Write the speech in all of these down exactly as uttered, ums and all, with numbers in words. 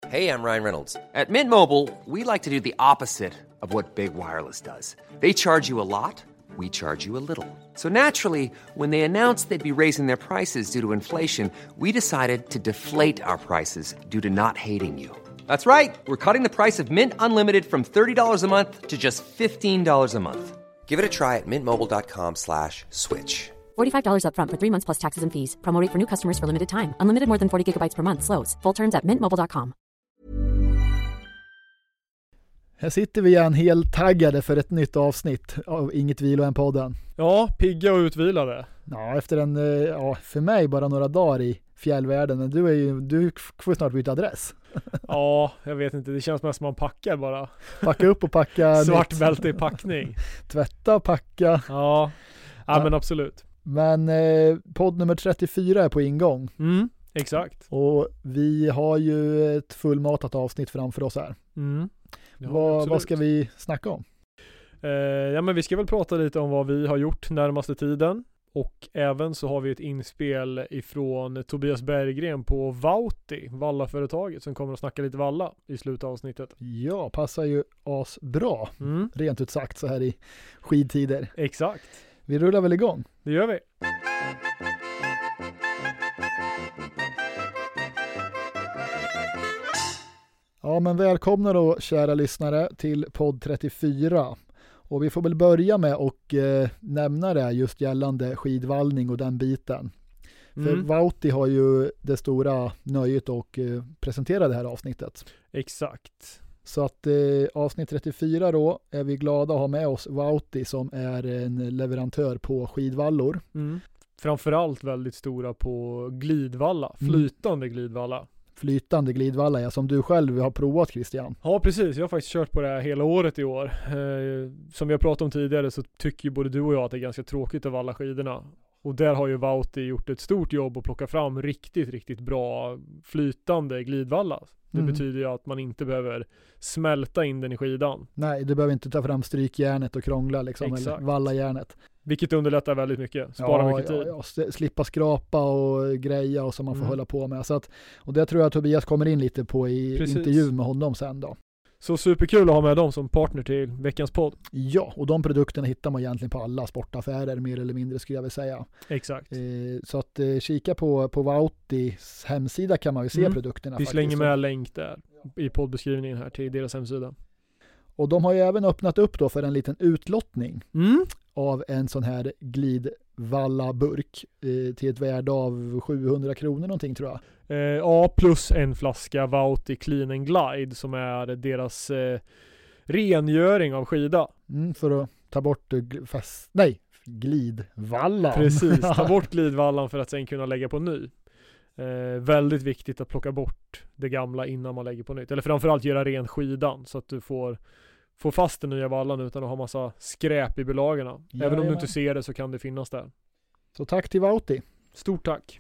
Hey, I'm Ryan Reynolds. At Mint Mobile, we like to do the opposite of what Big Wireless does. They charge you a lot, we charge you a little. So naturally, when they announced they'd be raising their prices due to inflation, we decided to deflate our prices due to not hating you. That's right. We're cutting the price of Mint Unlimited from thirty dollars a month to just fifteen dollars a month. Give it a try at mintmobile.com slash switch. forty-five dollars up front for three months plus taxes and fees. Promo rate for new customers for limited time. Unlimited more than forty gigabytes per month. Slows full terms at mint mobile dot com. Här sitter vi igen helt taggade för ett nytt avsnitt av Inget Vilo än podden. Ja, pigga och utvilade. Ja, efter en, ja, för mig bara några dagar i fjällvärlden. Men du är ju, du får snart byta adress. Ja, jag vet inte. Det känns mest som man packar bara. Packa upp och packa. Svart bälte i packning. Tvätta och packa. Ja, ja, ja. Men absolut. Men eh, podd nummer trettiofyra är på ingång. Mm, exakt. Och vi har ju ett fullmatat avsnitt framför oss här. Mm. Ja, vad, vad ska vi snacka om? Eh, ja, men vi ska väl prata lite om vad vi har gjort närmaste tiden. Och även så har vi ett inspel ifrån Tobias Berggren på Vauti, Valla-företaget, som kommer att snacka lite valla i slutet av avsnittet. Ja, passar ju asbra. Mm. Rent ut sagt så här i skidtider. Exakt. Vi rullar väl igång? Det gör vi. Ja, men välkomna då kära lyssnare till podd trettiofyra. Och vi får väl börja med att eh, nämna det just gällande skidvallning och den biten. Mm. För Vauti har ju det stora nöjet att eh, presentera det här avsnittet. Exakt. Så att eh, avsnitt trettiofyra då är vi glada att ha med oss Vauti som är en leverantör på skidvallor. Mm. Framförallt väldigt stora på glidvalla, flytande mm. glidvalla. Flytande glidvalla, ja, som du själv har provat, Christian. Ja, precis. Jag har faktiskt kört på det här hela året i år. Eh, som vi har pratat om tidigare så tycker ju både du och jag att det är ganska tråkigt att valla skidorna. Och där har ju Vauti gjort ett stort jobb att plocka fram riktigt, riktigt bra flytande glidvalla. Det mm. betyder ju att man inte behöver smälta in den i skidan. Nej, du behöver inte ta fram strykjärnet och krångla liksom, eller valla järnet. Vilket underlättar väldigt mycket, sparar ja, mycket tid. Ja, ja. Slippa skrapa och greja och som man får mm. hålla på med. Så att, och det tror jag att Tobias kommer in lite på i Precis. intervju med honom sen då. Så superkul att ha med dem som partner till veckans podd. Ja, och de produkterna hittar man egentligen på alla sportaffärer mer eller mindre skulle jag vilja säga. Exakt. Eh, så att eh, kika på, på Vautis hemsida kan man ju se mm. produkterna. Vi faktiskt. slänger med länk där i poddbeskrivningen här till deras hemsida. Och de har ju även öppnat upp då för en liten utlottning mm. av en sån här glidvalla-burk eh, till ett värde av sjuhundra kronor någonting tror jag. Eh, ja, plus en flaska Vauti Clean and Glide som är deras eh, rengöring av skida. Mm, för att ta bort fast, nej, glidvallan. Precis, ta bort glidvallan för att sen kunna lägga på ny. Eh, väldigt viktigt att plocka bort det gamla innan man lägger på nytt. Eller framförallt göra ren skidan så att du får, får fast den nya vallan utan att ha massa skräp i belagarna. Ja, Även om ja. du inte ser det så kan det finnas där. Så tack till Vauti. Stort tack.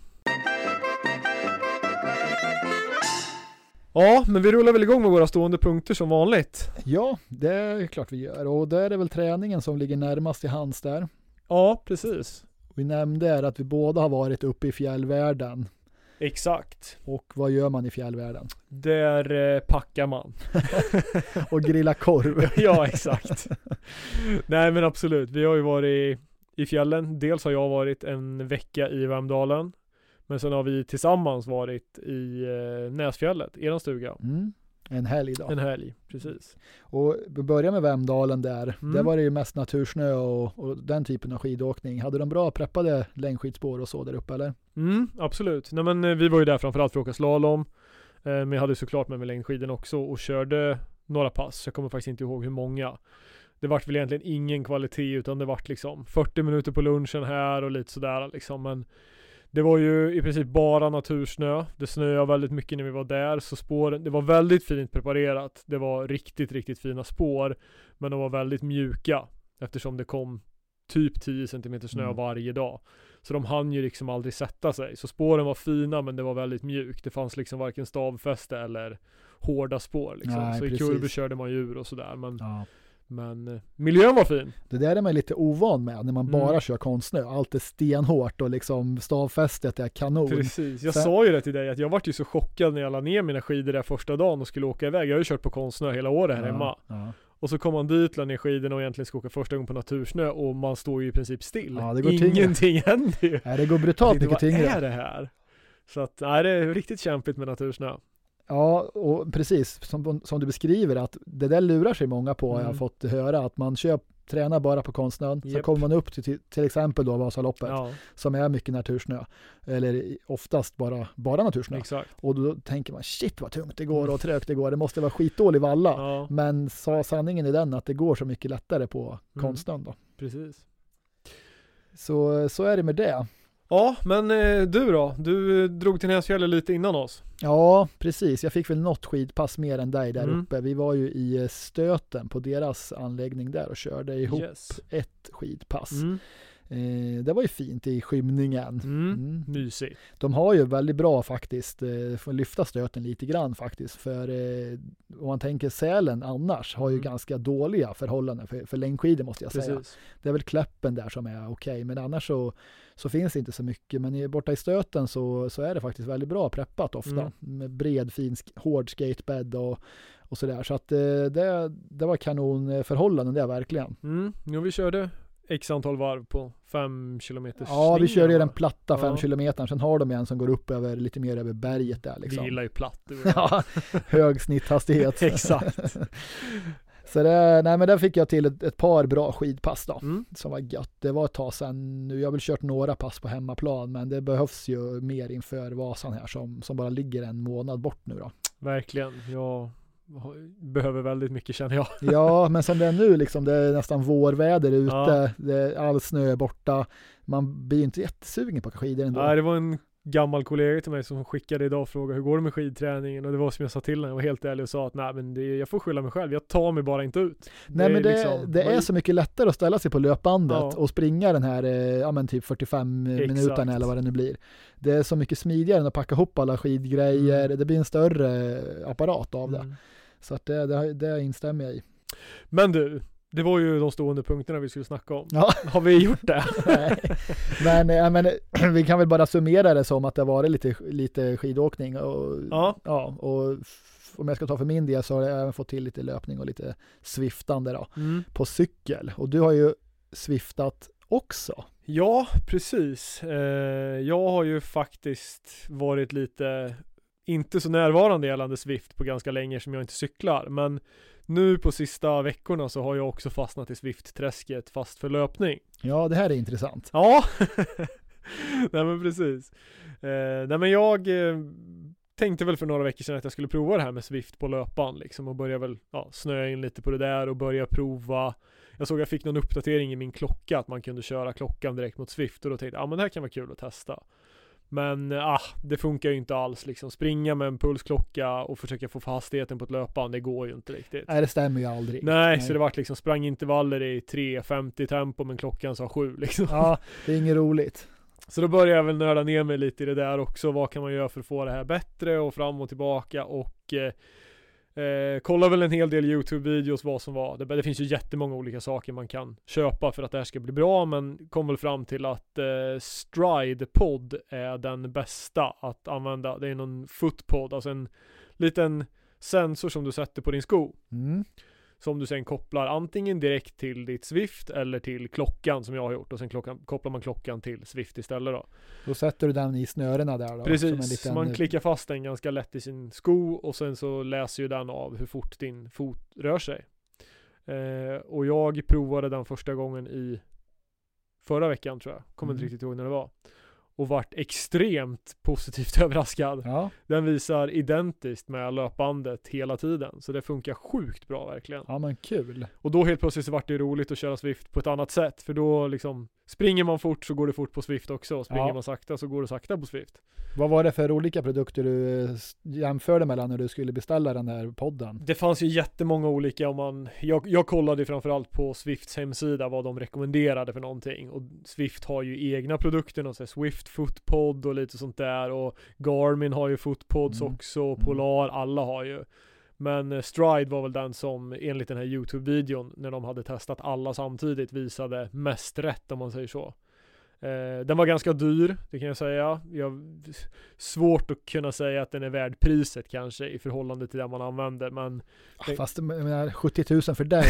Ja, men vi rullar väl igång med våra stående punkter som vanligt. Ja, det är klart vi gör. Och där är det väl träningen som ligger närmast i hands där. Ja, precis. Vi nämnde är att vi båda har varit uppe i fjällvärlden. Exakt. Och vad gör man i fjällvärlden? Där eh, packar man. Och grilla korv. Ja, exakt. Nej, men absolut. Vi har ju varit i fjällen. Dels har jag varit en vecka i Vemdalen. Men sen har vi tillsammans varit i eh, Näsfjället, eran stuga. Mm. En helg då. En helg, precis. Och vi börjar med Vemdalen där. Mm. Där var det ju mest natursnö och, och den typen av skidåkning. Hade de bra preppade längdskidspår och så där uppe eller? Mm, absolut. Nej, men vi var ju där framförallt för att åka slalom. Eh, men jag hade såklart med mig längdskiden också och körde några pass. Jag kommer faktiskt inte ihåg hur många. Det vart väl egentligen ingen kvalitet utan det vart liksom fyrtio minuter på lunchen här och lite sådär liksom. Men det var ju i princip bara natursnö. Det snöade väldigt mycket när vi var där. Så spåren, det var väldigt fint preparerat. Det var riktigt, riktigt fina spår. Men de var väldigt mjuka. Eftersom det kom typ tio centimeter snö mm. varje dag. Så de hann ju liksom aldrig sätta sig. Så spåren var fina men det var väldigt mjukt. Det fanns liksom varken stavfäste eller hårda spår. Liksom. Nej, så precis. i kurvor körde man djur och sådär. Men, ja. Men eh, miljön var fin. Det där är man lite ovan med när man Mm. bara kör konstsnö. Allt är stenhårt och liksom stavfästet är kanon. Precis, jag Sen- sa ju det till dig att jag vart ju så chockad när jag la ner mina skidor där första dagen och skulle åka iväg. Jag har ju kört på konstsnö hela året här Ja, hemma. ja. Och så kom man dit, la ner skidorna och egentligen ska åka första gången på natursnö och man står ju i princip still. Ja, det går tyngre. Ingenting händer ju. Nej, det går brutalt Jag mycket tänkte, tyngre. vad är det här? Så att, nej, det är riktigt kämpigt med natursnö. Ja, och precis som, som du beskriver att det där lurar sig många på, Mm. jag har fått höra att man kör, tränar bara på konstsnön, så Japp. kommer man upp till, till, till exempel då Vasaloppet Ja, som är mycket natursnö, eller i- oftast bara, bara natursnö. exakt. Och då tänker man shit vad tungt det går och trögt det går, det måste vara skitdålig valla. Ja, Men sa sanningen är den att det går så mycket lättare på Mm. konstsnön då. precis. Så, så är det med det. Ja, men eh, du då? Du eh, drog till Näsfjället lite innan oss. Ja, precis. Jag fick väl något skidpass mer än dig där Mm. uppe. Vi var ju i eh, Stöten på deras anläggning där och körde ihop Yes. ett skidpass. Mm. Eh, det var ju fint i skymningen. Mm. Mm. Mysigt. De har ju väldigt bra faktiskt, eh, får lyfta Stöten lite grann faktiskt. För eh, om man tänker Sälen annars har ju Mm. ganska dåliga förhållanden för, för längdskidor måste jag säga. Precis. Det är väl Kläppen där som är okej, men annars så, så finns det inte så mycket. Men i, borta i Stöten så, så är det faktiskt väldigt bra preppat ofta. Mm. Med bred, fin, sk- hård skatebed och, och sådär. Så att eh, det, det var kanonförhållanden det verkligen. Mm. Jo, vi körde x antal varv på fem kilometers Ja, vi körde ju den va? platta fem Ja. kilometer. Sen har de en som går upp över lite mer över berget där liksom. Vi gillar ju platt. du vet. Ja, hög snitthastighet. Exakt. Så det, nej men där fick jag till ett, ett par bra skidpass då. Mm. Som var gött. Det var ett tag sedan nu. Jag har väl kört några pass på hemmaplan, men det behövs ju mer inför Vasan här som, som bara ligger en månad bort nu då. Verkligen. Jag har- behöver väldigt mycket känner jag. Ja, men som det är nu liksom, det är nästan vårväder ute, Ja. det är all snö är borta. Man blir ju inte jättesugen på att åka skidor ändå. Nej, det var en gammal kollega till mig som skickade idag och frågade hur går det med skidträningen, och det var som jag sa till henne, jag var helt ärlig och sa att nej men det, jag får skylla mig själv, jag tar mig bara inte ut. Nej, men det, liksom- det är så mycket lättare att ställa sig på löpbandet Ja. och springa den här, eh, ja men typ fyrtiofem Exakt. minuterna eller vad det nu blir. Det är så mycket smidigare än att packa ihop alla skidgrejer, Mm. det blir en större apparat av det. Mm. Så att det, det, det instämmer jag i. Men du, det var ju de stående punkterna vi skulle snacka om. Ja. Har vi gjort det? Nej. Men, ja, men vi kan väl bara summera det som att det har varit lite, lite skidåkning och, Ja. ja, och f- om jag ska ta för min del så har jag även fått till lite löpning och lite swiftande då, Mm. på cykel. Och du har ju swiftat också. Ja, precis. Eh, jag har ju faktiskt varit lite inte så närvarande gällande Swift på ganska länge som jag inte cyklar, men nu på sista veckorna så har jag också fastnat i Swift-träsket fast för löpning. Ja, det här är intressant. Ja, nej men precis. Eh, nej men jag eh, tänkte väl för några veckor sedan att jag skulle prova det här med Swift på löpan liksom, och börja väl ja, snöa in lite på det där och börja prova. Jag såg att jag fick någon uppdatering i min klocka att man kunde köra klockan direkt mot Swift, och då tänkte jag, ja men det här kan vara kul att testa. Men ah, det funkar ju inte alls liksom. Springa med en pulsklocka och försöka få hastigheten på ett löpband, det går ju inte riktigt. Nej, det stämmer ju aldrig. Nej, så det vart liksom sprang intervaller i tre femtio tempo men klockan sa sju liksom. Ja, det är inget roligt. Så då började jag väl nörda ner mig lite i det där också. Vad kan man göra för att få det här bättre och fram och tillbaka, och eh, eh, kolla väl en hel del YouTube-videos vad som var. Det, det finns ju jättemånga olika saker man kan köpa för att det här ska bli bra, men kom väl fram till att eh, Stride-pod är den bästa att använda. Det är någon footpod, alltså en liten sensor som du sätter på din sko. Mm. Som du sen kopplar antingen direkt till ditt Swift eller till klockan som jag har gjort, och sen klockan, kopplar man klockan till Swift istället då. Då sätter du den i snörena där då. Precis, som en liten, man klickar fast den ganska lätt i sin sko och sen så läser ju den av hur fort din fot rör sig. Eh, och jag provade den första gången i förra veckan tror jag, kommer inte Mm. riktigt ihåg när det var. Och vart extremt positivt överraskad. Ja, Den visar identiskt med löpbandet hela tiden. Så det funkar sjukt bra verkligen. ja men kul. Och då helt plötsligt så vart det roligt att köra Swift på ett annat sätt. För då liksom, springer man fort så går det fort på Swift också. Springer Ja. man sakta så går det sakta på Swift. Vad var det för olika produkter du eh, jämförde mellan när du skulle beställa den här podden? Det fanns ju jättemånga olika. Om man, jag, jag kollade framförallt på Swifts hemsida vad de rekommenderade för någonting. Och Swift har ju egna produkter. Och så Swift Footpod och lite sånt där. Och Garmin har ju Footpods Mm. också. Och Polar, alla har ju. Men Stride var väl den som enligt den här YouTube-videon när de hade testat alla samtidigt visade mest rätt, om man säger så. Eh, den var ganska dyr, det kan jag säga. Jag svårt att kunna säga att den är värd priset kanske i förhållande till det man använder, men det... Fast jag menar, sjuttio tusen för dig.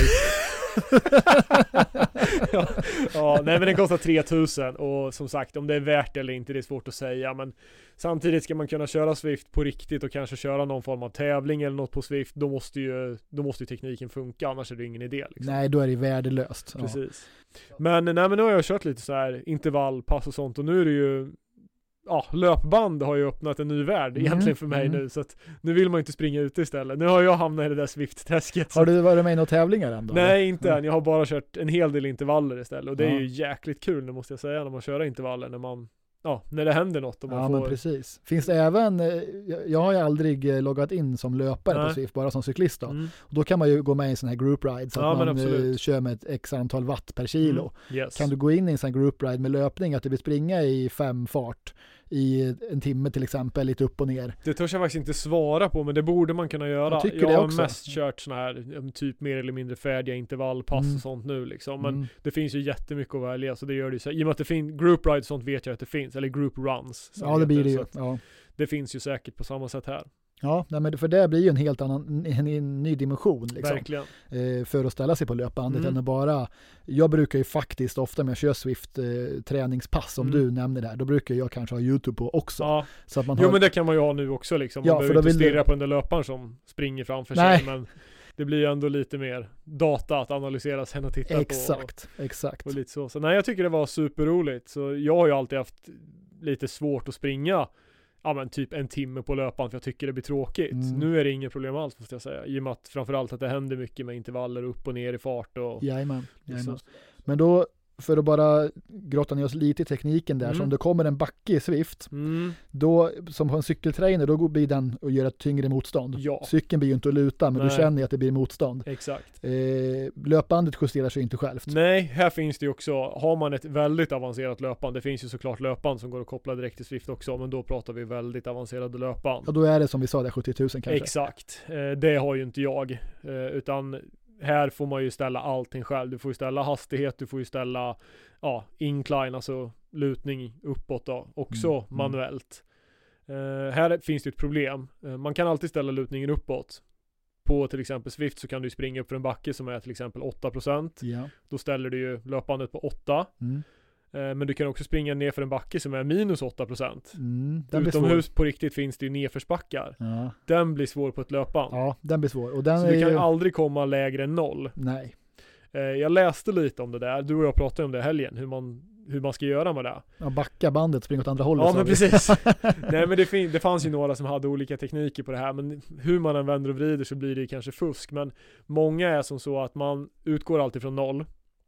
ja, ja, nej men den kostar tre tusen och som sagt, om det är värt det eller inte, det är svårt att säga, men samtidigt ska man kunna köra Swift på riktigt och kanske köra någon form av tävling eller något på Swift, då måste ju, då måste ju tekniken funka, annars är det ingen idé liksom. Nej, då är det värdelöst. Precis. Ja. Men, nej, men nu har jag kört lite så här intervallpass och sånt, och nu är det ju ja, löpband har ju öppnat en ny värld egentligen mm, för mig mm. nu, så att nu vill man inte springa ut istället. Nu har jag hamnat i det där Swift-träsket. Har du varit med i några tävlingar ändå? Nej, inte än. Jag har bara kört en hel del intervaller istället, och det ja. är ju jäkligt kul, nu måste jag säga, när man kör intervaller, när man ja, när det händer något. Och man ja, får... men precis. Finns det även, jag har ju aldrig loggat in som löpare Nej. på Swift, bara som cyklist då. Mm. Och då kan man ju gå med i en sån här group ride, så ja, att man kör med ett x antal watt per kilo. Mm. Yes. Kan du gå in i en sån här group ride med löpning, att du vill springa i fem fart i en timme till exempel, lite upp och ner? Det törs jag faktiskt inte svara på, men det borde man kunna göra. Jag, jag har också. mest kört såna här typ mer eller mindre färdiga intervallpass mm. och sånt nu liksom. Men mm. det finns ju jättemycket att välja, så det gör det ju så. I och med att det finns group rides och sånt, vet jag att det finns, eller group runs. Ja, det blir det ju. Ja. Det finns ju säkert på samma sätt här. Ja, nej, men för det blir ju en helt annan, en, en ny dimension liksom. Verkligen. Eh, för att ställa sig på löpbandet mm. än att bara, jag brukar ju faktiskt ofta när jag kör Swift eh, träningspass, som mm. du nämner där, då brukar jag kanske ha YouTube på också. Ja. Så att man jo har... men det kan man ju ha nu också liksom. Man ja, behöver inte stirra du... på den där löparen som springer framför nej. sig, men det blir ju ändå lite mer data att analysera sen och titta exakt, på. Och, exakt. Och lite så. Så nej, jag tycker det var superroligt. Så jag har ju alltid haft lite svårt att springa ja men typ en timme på löpan, för jag tycker det blir tråkigt. Mm. Nu är det inget problem alls, måste jag säga. I och med att framförallt att det händer mycket med intervaller upp och ner i fart. Och jajamän, jajamän. Men då, för att bara grotta ner oss lite i tekniken där, mm. så om det kommer en backe i Swift, mm. då, som på en cykeltrainer, då blir den att göra ett tyngre motstånd. Ja. Cykeln blir ju inte att luta, men Nej. du känner att det blir motstånd. Exakt. Eh, löpbandet justerar sig inte självt. Nej, här finns det ju också, har man ett väldigt avancerat löpband, det finns ju såklart löpband som går att koppla direkt till Swift också, men då pratar vi väldigt avancerade löpband. Ja, då är det som vi sa, det sjuttio tusen kanske. Exakt. Eh, det har ju inte jag, eh, utan här får man ju ställa allting själv. Du får ju ställa hastighet, du får ju ställa ja, incline, alltså lutning uppåt då, också mm. manuellt. Uh, här finns det ett problem. Uh, man kan alltid ställa lutningen uppåt. På till exempel Swift så kan du springa upp för en backe som är till exempel åtta procent. Ja. Då ställer du ju löpbandet på åtta. Mm. Uh, men du kan också springa ner för en backe som är minus åtta procent. Mm, utomhus på riktigt finns det ju nedförsbackar. Ja. Den blir svår på ett löpband. Ja, den blir svår. Och den så är du kan ju... aldrig komma lägre än noll. Nej. Uh, jag läste lite om det där. Du och jag pratade om det helgen. Hur man hur man ska göra med det. Ja, backa bandet, springa åt andra hållet. Ja, men precis. Nej, men det, fin- det fanns ju några som hade olika tekniker på det här, men hur man än vänder och vrider så blir det kanske fusk. Men många är som så att man utgår alltid från noll.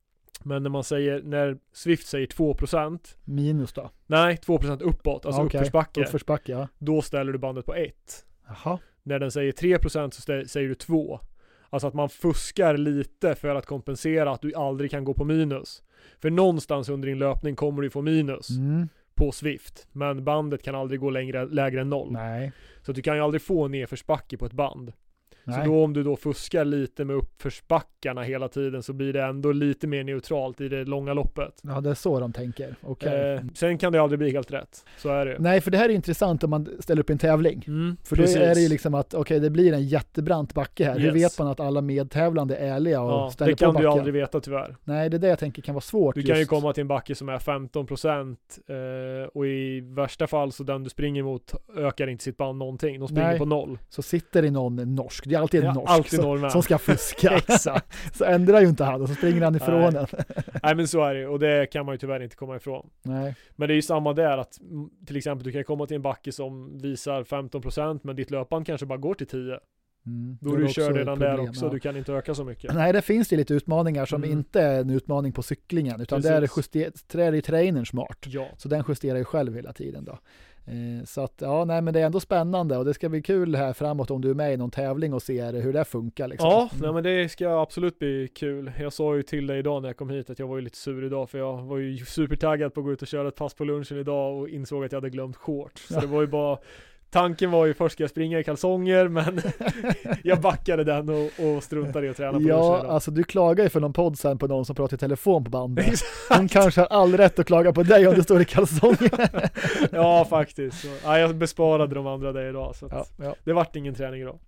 Men när man säger, när Swift säger två procent minus då? Nej, två procent uppåt, alltså okay. uppförsbacke. Uppförsbacke, ja. Då ställer du bandet på ett. Jaha. När den säger tre procent så stä- säger du två. Alltså att man fuskar lite för att kompensera att du aldrig kan gå på minus. För någonstans under din löpning kommer du få minus mm. på Swift. Men bandet kan aldrig gå längre, lägre än noll. Nej. Så du kan ju aldrig få nedförsbacke på ett band. Nej. Så då om du då fuskar lite med uppförsbackarna hela tiden så blir det ändå lite mer neutralt i det långa loppet. Ja, det är så de tänker. Okay. Eh, sen kan det aldrig bli helt rätt. Så är det. Nej, för det här är intressant om man ställer upp en tävling. Mm, för då är det ju liksom att okej, okay, det blir en jättebrant backe här. Yes. Hur vet man att alla medtävlande är ärliga och ja, ställer på backen? Det kan du aldrig veta tyvärr. Nej, det är det jag tänker kan vara svårt. Du just. kan ju komma till en backe som är femton procent eh, och i värsta fall så den du springer mot ökar inte sitt band någonting. De springer Nej. på noll. Så sitter det någon norsk. Det är alltid en ja, norsk. Alltid så, som ska fuska. Exakt. Så ändrar ju inte han och så springer han ifrån Nej. en. Nej, men så är det, och det kan man ju tyvärr inte komma ifrån. Nej. Men det är ju samma där att till exempel du kan komma till en backe som visar femton procent men ditt löpband kanske bara går till tio. Mm. Då är du kör redan problem, där också, ja. Du kan inte öka så mycket. Nej, det finns ju lite utmaningar som mm. inte är en utmaning på cyklingen, utan det är justerar i trainern smart. Ja. Så den justerar ju själv hela tiden då. Eh, så att, ja, nej, men det är ändå spännande och det ska bli kul här framåt om du är med i någon tävling och ser hur det funkar liksom. Ja, mm. nej, men det ska absolut bli kul. Jag sa ju till dig idag när jag kom hit att jag var ju lite sur idag, för jag var ju supertaggad på att gå ut och köra ett pass på lunchen idag och insåg att jag hade glömt shorts. Så ja. det var ju bara tanken var ju först ska jag springa i kalsonger, men jag backade den och, och struntade i att träna på Ja, det. alltså du klagar ju för någon podd sen på någon som pratar i telefon på bandet. Hon kanske har all rätt att klaga på dig om du står i kalsonger. Ja, faktiskt. Så, ja, jag besparade de andra där idag, så att Ja, ja. det vart ingen träning idag.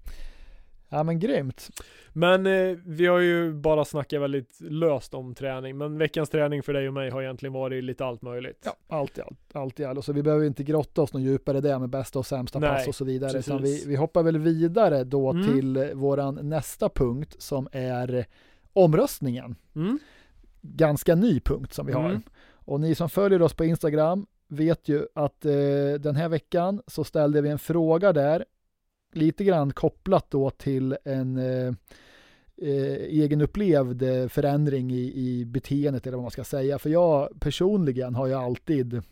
Ja, men grymt. Men eh, vi har ju bara snackat väldigt löst om träning, men veckans träning för dig och mig har egentligen varit lite allt möjligt. Ja, allt i allt, allt i allt. Så vi behöver inte grotta oss någon djupare där med bästa och sämsta Nej, pass och så vidare. precis. Utan vi, vi hoppar väl vidare då Mm. till våran nästa punkt som är omröstningen. Mm. Ganska ny punkt som vi har. Mm. Och ni som följer oss på Instagram vet ju att eh, den här veckan så ställde vi en fråga där, lite grann kopplat då till en eh, eh, egenupplevd eh, förändring i, i beteendet eller vad man ska säga. För jag personligen har ju alltid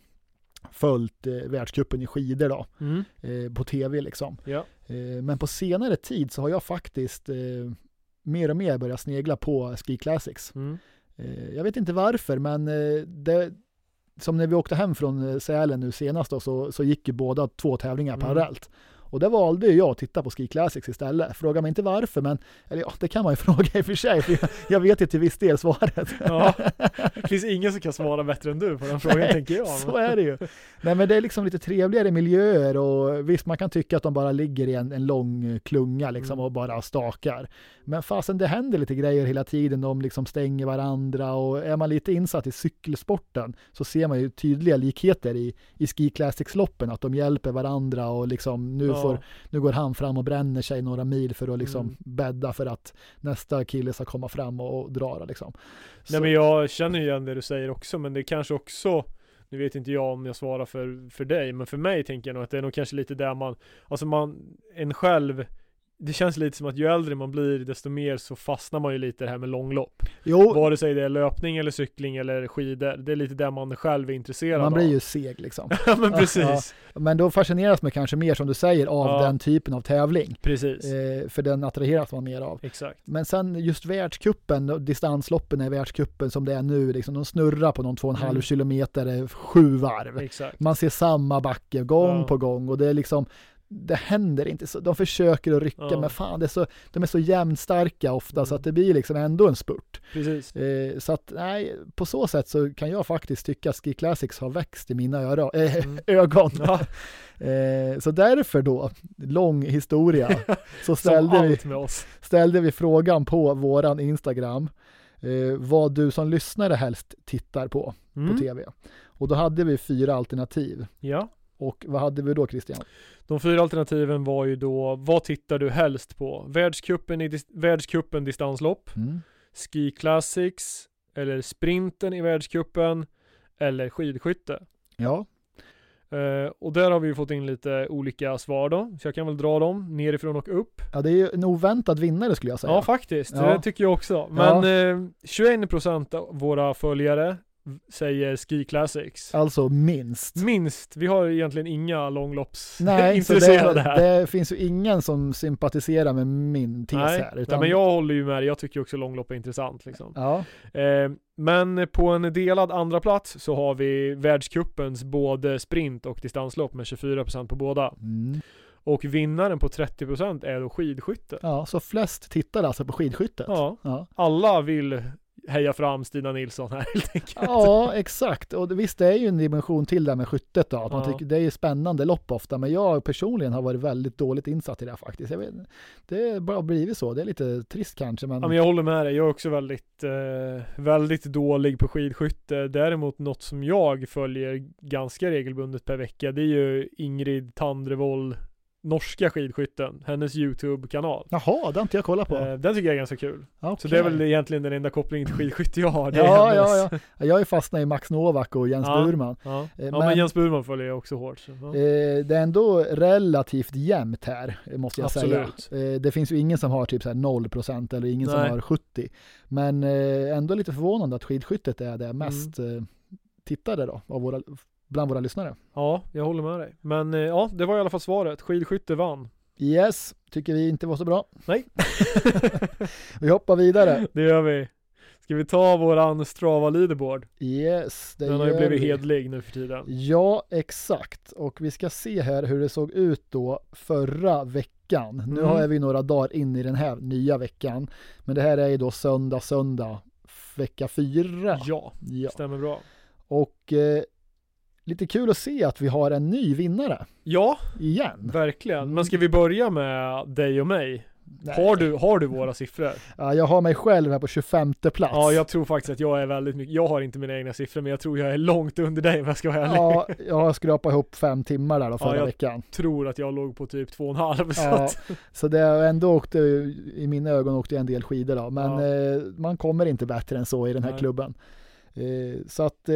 följt eh, världscupen i skidor då, Mm. eh, på tv liksom. Ja. Eh, men på senare tid så har jag faktiskt eh, mer och mer börjat snegla på Ski Classics. Mm. Eh, jag vet inte varför, men eh, det, som när vi åkte hem från eh, Sälen nu senast då, så, så gick ju båda två tävlingar Mm. parallellt. Och det valde ju jag att titta på Ski Classics istället. Fråga mig inte varför, men eller ja, det kan man ju fråga i och för sig. För jag, jag vet ju till viss del svaret. Ja. Det finns ingen som kan svara bättre än du på den frågan. Nej, tänker jag. Så är det ju. Nej, men det är liksom lite trevligare miljöer och visst, man kan tycka att de bara ligger i en, en lång klunga liksom Mm. och bara stakar. Men fasen, det händer lite grejer hela tiden. De liksom stänger varandra och är man lite insatt i cykelsporten så ser man ju tydliga likheter i, i Ski Classics-loppen, att de hjälper varandra och liksom nu, Ja. får, nu går han fram och bränner sig några mil för att liksom Mm. bädda för att nästa kille ska komma fram och, och dra liksom. Så, Nej, men jag känner ju igen det du säger också, men det är kanske också, nu vet inte jag om jag svarar för, för dig, men för mig tänker jag nog att det är nog kanske lite där man, alltså man, en själv, det känns lite som att ju äldre man blir desto mer så fastnar man ju lite det här med långlopp. jo, Vare sig det är löpning eller cykling eller skidor, det är lite där man själv är intresserad man blir av. ju seg liksom. Ja, men precis. Ja, men då fascineras man kanske mer, som du säger, av Ja. den typen av tävling. Precis. Eh, för den attraheras man mer av. Exakt. Men sen just världscupen, och distansloppen i världscupen som det är nu, liksom, de snurrar på någon två och en halv Mm. kilometer, eh, sju varv. Exakt. Man ser samma backe gång Ja. på gång och det är liksom, det händer inte så. De försöker att rycka, Ja. men fan, det är så, de är så jämnstarka ofta, Mm. så att det blir liksom ändå en spurt. Precis. Eh, så att nej, på så sätt så kan jag faktiskt tycka att Ski Classics har växt i mina öron, äh, Mm. ögon. Ja. Eh, så därför då, lång historia, så Som ställde vi, allt med oss. ställde vi frågan på våran Instagram, eh, vad du som lyssnare helst tittar på Mm. på tv. Och då hade vi fyra alternativ. Ja. Och vad hade vi då, Christian? De fyra alternativen var ju då, vad tittar du helst på? Världscupen i dis- världscupen distanslopp, Mm. Ski Classics, eller sprinten i världscupen, eller skidskytte. Ja, Eh, och där har vi ju fått in lite olika svar då, så jag kan väl dra dem nerifrån och upp. ja, det är ju en oväntad vinnare skulle jag säga. Ja, faktiskt. Ja. Det tycker jag också. Men eh, tjugoen procent av våra följare säger Ski Classics. Alltså minst. Minst. Vi har egentligen inga långlopps Nej, så intresserade det, här. det finns ju ingen som sympatiserar med min tes Nej, här. Nej, men jag håller ju med. Jag tycker också långlopp är intressant. Liksom. Ja, Eh, men på en delad andra plats så har vi världscupens både sprint och distanslopp med tjugofyra procent på båda. mm. Och vinnaren på trettio procent är då skidskytte. ja, så flest tittar alltså på skidskyttet. Ja, Ja. alla vill heja fram Stina Nilsson här helt enkelt. Ja, exakt. Och det- visst, det är ju en dimension till där med skyttet då. Att man Ja. tycker, det är ju spännande lopp ofta, men jag personligen har varit väldigt dåligt insatt i det här faktiskt. Jag vet, det har bara blivit så. Det är lite trist kanske, men, Ja, men jag håller med dig. Jag är också väldigt, eh, väldigt dålig på skidskytte. Däremot något som jag följer ganska regelbundet per vecka, det är ju Ingrid Tandrevold, norska skidskytten, hennes YouTube-kanal. Jaha, det har inte jag kollat på. Eh, den tycker jag är ganska kul. Okay. Så det är väl egentligen den enda kopplingen till skidskytte jag har. Det är Ja, hennes. ja, ja. Jag är fastnat i Max Novak och Jens Ja. Burman. Ja. Eh, ja, men, men- Jens Burman följer jag också hårt. Så, ja. Eh, det är ändå relativt jämnt här, måste jag Absolut. säga. Eh, det finns ju ingen som har typ så här noll procent eller ingen som Nej. har sjuttio. Men eh, ändå lite förvånande att skidskyttet är det mest Mm. eh, tittade då, av våra, bland våra lyssnare. ja, jag håller med dig. Men eh, ja, det var i alla fall svaret. Skidskytte vann. Yes, tycker vi inte var så bra. Nej. Vi hoppar vidare. Det gör vi. Ska vi ta våran Strava leaderboard? Yes, det Den har ju gör blivit vi. hedlig nu för tiden. Ja, exakt. Och vi ska se här hur det såg ut då förra veckan. Nu Mm. har vi några dagar in i den här nya veckan. Men det här är ju då söndag, söndag, vecka fyra. Ja, Ja. stämmer bra. Och eh, lite kul att se att vi har en ny vinnare Ja, igen. verkligen. Men ska vi börja med dig och mig? Nej. Har du, har du våra siffror? Ja, jag har mig själv här på tjugofemte plats. Ja, jag tror faktiskt att jag är väldigt mycket, jag har inte mina egna siffror, men jag tror jag är långt under dig om jag ska vara ärlig. Ja, jag har skrapat ihop fem timmar där då förra Ja, jag veckan. tror att jag låg på typ två och en halv. Så Ja, att, så det har ändå åkte, i mina ögon åkte jag en del skidor då. Men Ja. eh, man kommer inte bättre än så i den här Nej. klubben. Eh, så att eh,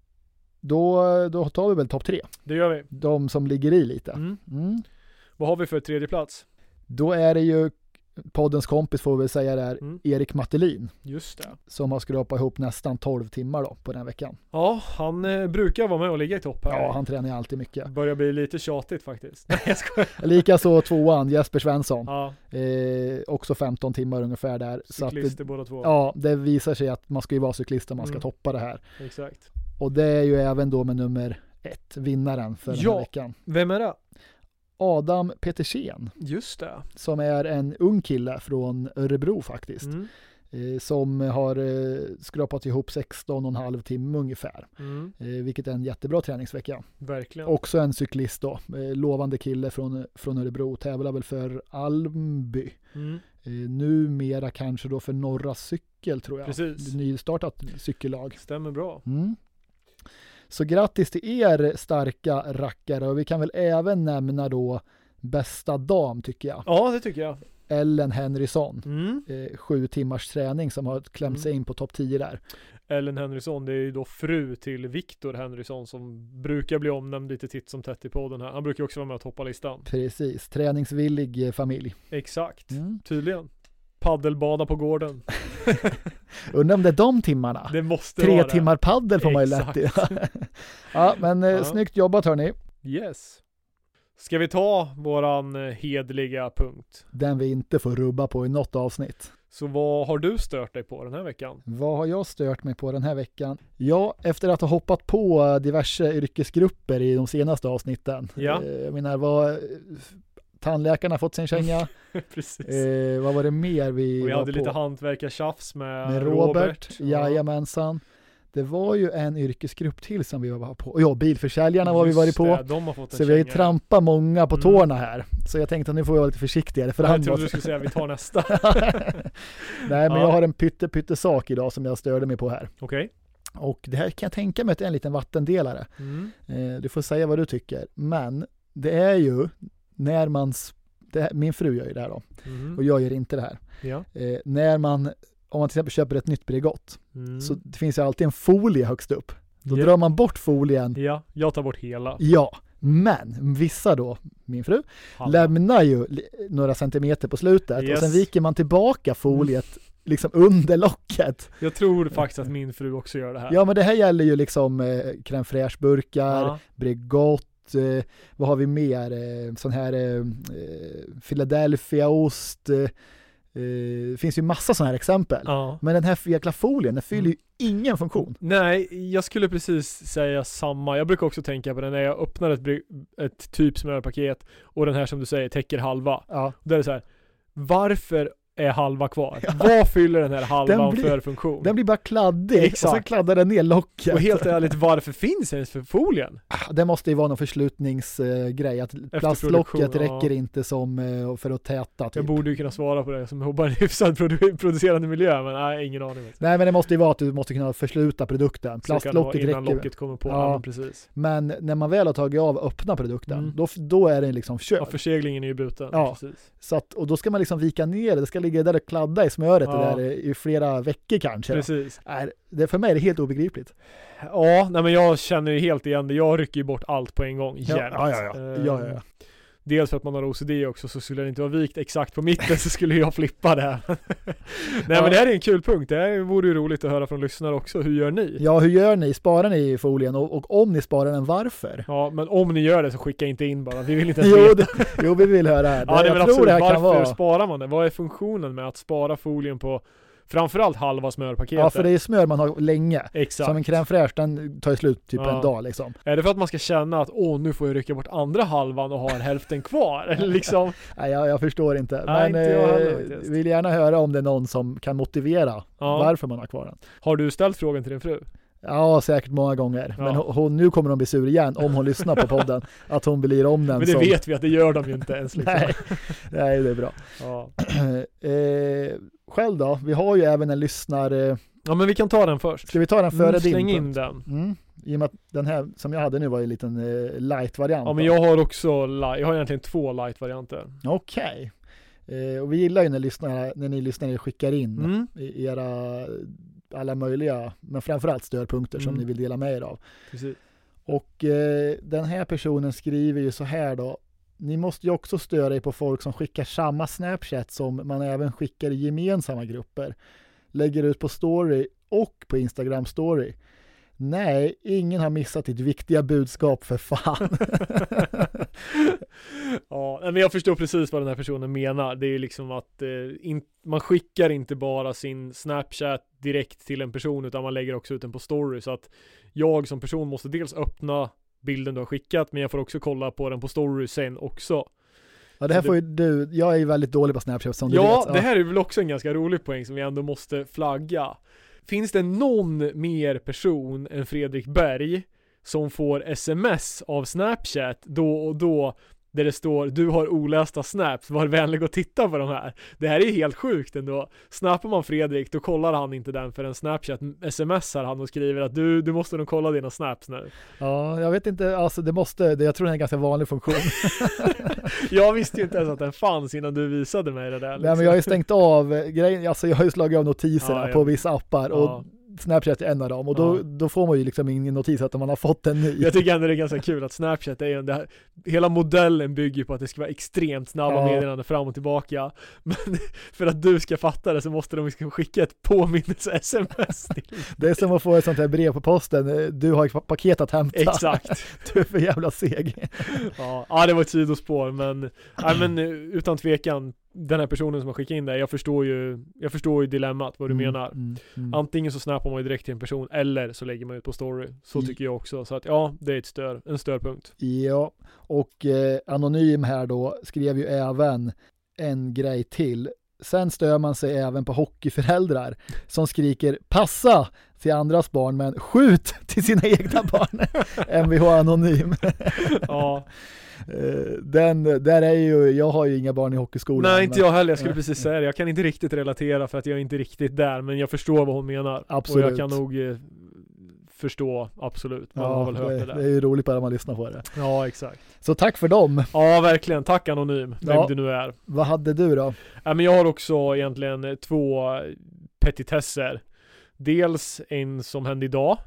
då, då tar vi väl topp tre. det gör vi. De som ligger i lite. Mm. Mm. Vad har vi för tredje plats? Då är det ju poddens kompis får vi väl säga där, Mm. Erik Mattelin, Just det. som har skrapat ihop nästan tolv timmar då på den veckan. Ja, han eh, brukar vara med och ligga i topp här. Ja, han tränar ju alltid mycket. Det börjar bli lite tjatigt faktiskt. Nej, jag skojar. Likaså tvåan, Jesper Svensson. Ja, Eh, också femton timmar ungefär där. Så att cyklister det, båda två. ja, det visar sig att man ska ju vara cyklist om man ska Mm. toppa det här. Exakt. Och det är ju även då med nummer ett, vinnaren för den Ja. här veckan. Vem är det? Adam Petersen, Just det. som är en ung kille från Örebro faktiskt. Mm. Eh, som har eh, skrapat ihop sexton och en halv timme ungefär. Mm. Eh, vilket är en jättebra träningsvecka. Verkligen. Också en cyklist då. Eh, lovande kille från, från Örebro. Tävlar väl för Almby. Mm. Eh, numera kanske då för Norra Cykel tror jag. Precis. Nystartat cykellag. Stämmer bra. Mm. Så grattis till er starka rackare, och vi kan väl även nämna då bästa dam tycker jag. Ja, det tycker jag. Ellen Henrysson. Mm. Eh, sju timmars träning som har klämt sig in på topp tio där. Ellen Henrysson, det är ju då fru till Viktor Henrysson som brukar bli omnämnd lite titt som tätt i podden här. Han brukar ju också vara med och toppa listan. Precis, träningsvillig eh, familj. Exakt. Mm. Tydligen. Paddelbada på gården. Undrar om det är de timmarna. Det måste Tre vara det. timmar paddel får man ju lätt i. Ja, men eh, Ja. snyggt jobbat hörni. Yes. Ska vi ta våran eh, hedliga punkt? Den vi inte får rubba på i något avsnitt. Så vad har du stört dig på den här veckan? Vad har jag stört mig på den här veckan? Ja, efter att ha hoppat på diverse yrkesgrupper i de senaste avsnitten. Ja. Eh, Jag menar, vad tandläkarna fått sin känga. Precis. eh, vad var det mer vi, Och vi var hade på? lite hantverkartjafs med, Med Robert. Robert. Jajamensan. Det var ju en yrkesgrupp till som vi var på. Och ja, bilförsäljarna var vi Just varit på. det, de har fått en Så vi har ju känga. trampat många på Mm. tårna här. Så jag tänkte att nu får vi vara lite försiktigare Jag trodde framåt. du skulle säga att vi tar nästa. Nej, men Ja. jag har en pytte pytte sak idag som jag störde mig på här. Okej. Och det här kan jag tänka mig att det är en liten vattendelare. Mm. Eh, du får säga vad du tycker. Men det är ju när man... sp- Det här, min fru gör ju det här då. Mm. Och jag gör inte det här. Ja. Eh, när man... Om man till exempel köper ett nytt Bregott. Mm. Så det finns ju alltid en folie högst upp. Då Ja. drar man bort folien. Ja, jag tar bort hela. Ja, men vissa då, min fru, Halva. lämnar ju li- några centimeter på slutet. Yes. Och sen viker man tillbaka foliet liksom under locket. Jag tror faktiskt att min fru också gör det här. Ja, men det här gäller ju liksom eh, crème fraîche-burkar, Ja. Bregott, eh, vad har vi mer? Eh, sån här eh, eh, Philadelphia-ost. Eh, eh, det finns ju massa sådana här exempel. Ja. Men den här jäkla folien, den fyller ju ingen funktion. Nej, jag skulle precis säga samma. Jag brukar också tänka på det när jag öppnar ett, bry- ett typ smörpaket och den här som du säger täcker halva. Ja. Då är det så här: varför är halva kvar? Vad fyller den här halvan Den blir- för funktion? Den blir bara kladdig Exakt. och sen kladdar den ner locket. Och helt ärligt, varför finns ens för folien? Det måste ju vara någon förslutningsgrej, att plastlocket produktion, ja. räcker inte som eh, för att täta. Typ. Jag borde ju kunna svara på det som jobbar i hyfsad produ- producerande miljö, men nej, ingen aning. Vet. Nej, men det måste ju vara att du måste kunna försluta produkten. Så kan det vara Plastlocket innan räcker. locket kommer på. Ja. Ja, men precis. Men när man väl har tagit av och öppnat produkten, Mm. då, då är den liksom körd. Ja, förseglingen är ju bruten. Ja. Precis. Så att, och då ska man liksom vika ner det. Det ska ligga där och kladda i smöret Ja. det där i flera veckor kanske. Precis. Är, det, för mig är det helt obegripligt. Ja, nej men jag känner ju helt igen det. Jag rycker ju bort allt på en gång. Ja, Jämt. ja, ja, ja. Ehm, ja, ja, ja. Dels för att man har O C D också, så skulle det inte vara vikt exakt på mitten så skulle jag flippa det här. Nej Ja. men det här är en kul punkt. Det här vore ju roligt att höra från lyssnare också. Hur gör ni? Ja, hur gör ni? Sparar ni folien? Och, och om ni sparar den, varför? Ja, men om ni gör det så skicka inte in bara. Vi vill inte ens Jo, veta. det, jo, vi vill höra här. Ja, nej, jag men tror absolut. det här Varför kan vara... sparar man det? Vad är funktionen med att spara folien på, Framförallt halva smörpaketet. Ja, för det är smör man har länge. Exakt. Som en crème fraîche, den tar ju slut typ ja. en dag liksom. Är det för att man ska känna att åh, nu får jag rycka bort andra halvan och ha en hälften kvar? Eller liksom? Nej, jag, jag förstår inte. Nej, Men inte jag eh, heller, vill gärna höra om det är någon som kan motivera ja. varför man har kvar den. Har du ställt frågan till din fru? Ja, säkert många gånger. Ja. Men hon, nu kommer de bli sur igen om hon lyssnar på podden. Att hon blir om den. Men det som... vet vi att det gör de ju inte ens. Liksom. Nej. Nej, det är bra. Ja. eh, själv då? Vi har ju även en lyssnare... Ja, men vi kan ta den först. Ska vi ta den före mm, din släng in punkt? den. Mm. I och med att den här som jag hade nu var ju en liten eh, light-variant. Ja, men jag har också light. Jag har egentligen två light-varianter. Okej. Okay. Eh, och vi gillar ju när, lyssnare, när ni lyssnare skickar in Mm. era alla möjliga, men framförallt störpunkter som Mm. ni vill dela med er av. Precis. Och eh, den här personen skriver ju så här då: ni måste ju också störa er på folk som skickar samma Snapchat som man även skickar i gemensamma grupper. Lägger ut på story och på Instagram story. Nej, ingen har missat ditt viktiga budskap för fan. Ja, men jag förstår precis vad den här personen menar. Det är liksom att eh, in, man skickar inte bara sin Snapchat direkt till en person, utan man lägger också ut den på story. Så att jag som person måste dels öppna bilden du har skickat, men jag får också kolla på den på story sen också. Ja, det här Så får det, ju du, jag är ju väldigt dålig på Snapchat som du ja, vet. det här är väl också en ganska rolig poäng som vi ändå måste flagga. Finns det någon mer person än Fredrik Berg som får sms av Snapchat då och då där det står du har olästa snaps, var vänlig och titta på de här. Det här är helt sjukt ändå. Snappar man Fredrik, då kollar han inte den för en Snapchat smsar han och skriver att du, du måste nog kolla dina snaps nu. Ja, jag vet inte, alltså det måste, det, jag tror det är en ganska vanlig funktion. Jag visste ju inte ens att den fanns innan du visade mig det där. Liksom. Nej, men jag har ju stängt av grejen, alltså jag har ju slagit av notiserna ja, ja. på vissa appar och ja. Snapchat är en av dem och då, ja. då får man ju liksom ingen notis att man har fått en ny. Jag tycker ändå det är ganska kul att Snapchat är ju det här, hela modellen bygger på att det ska vara extremt snabba Ja. meddelanden fram och tillbaka. Men för att du ska fatta det så måste de skicka ett påminnelse-sms till. Det är som att få ett sånt här brev på posten. Du har ett paket att hämta. Exakt. Du är för jävla seg. Ja, ja det var ett sidospår, men, ja, men utan tvekan den här personen som har skickat in det, jag förstår ju jag förstår ju dilemmat, vad du Mm, menar. mm, mm. Antingen så snappar man ju direkt till en person eller så lägger man ut på story. Så tycker jag också. Så att ja, det är ett stör, en störpunkt. Ja, och eh, Anonym här då skrev ju även en grej till. Sen stör man sig även på hockeyföräldrar som skriker passa till andras barn men skjut till sina egna barn. M V H Anonym. Ja. Den, där är ju, jag har ju inga barn i hockeyskolan. Nej, inte men, jag heller. Jag skulle precis säga det. Jag kan inte riktigt relatera för att jag är inte riktigt där, men jag förstår vad hon menar. Absolut. Och jag kan nog eh, förstå, absolut. Man ja, har väl hört det, det, där. det är ju roligt bara när man lyssnar på det. Ja, exakt. Så tack för dem. Ja, verkligen. Tack Anonym, vem Ja. du nu är. Vad hade du då? Ja, men jag har också egentligen två petitesser. Dels en som hände idag.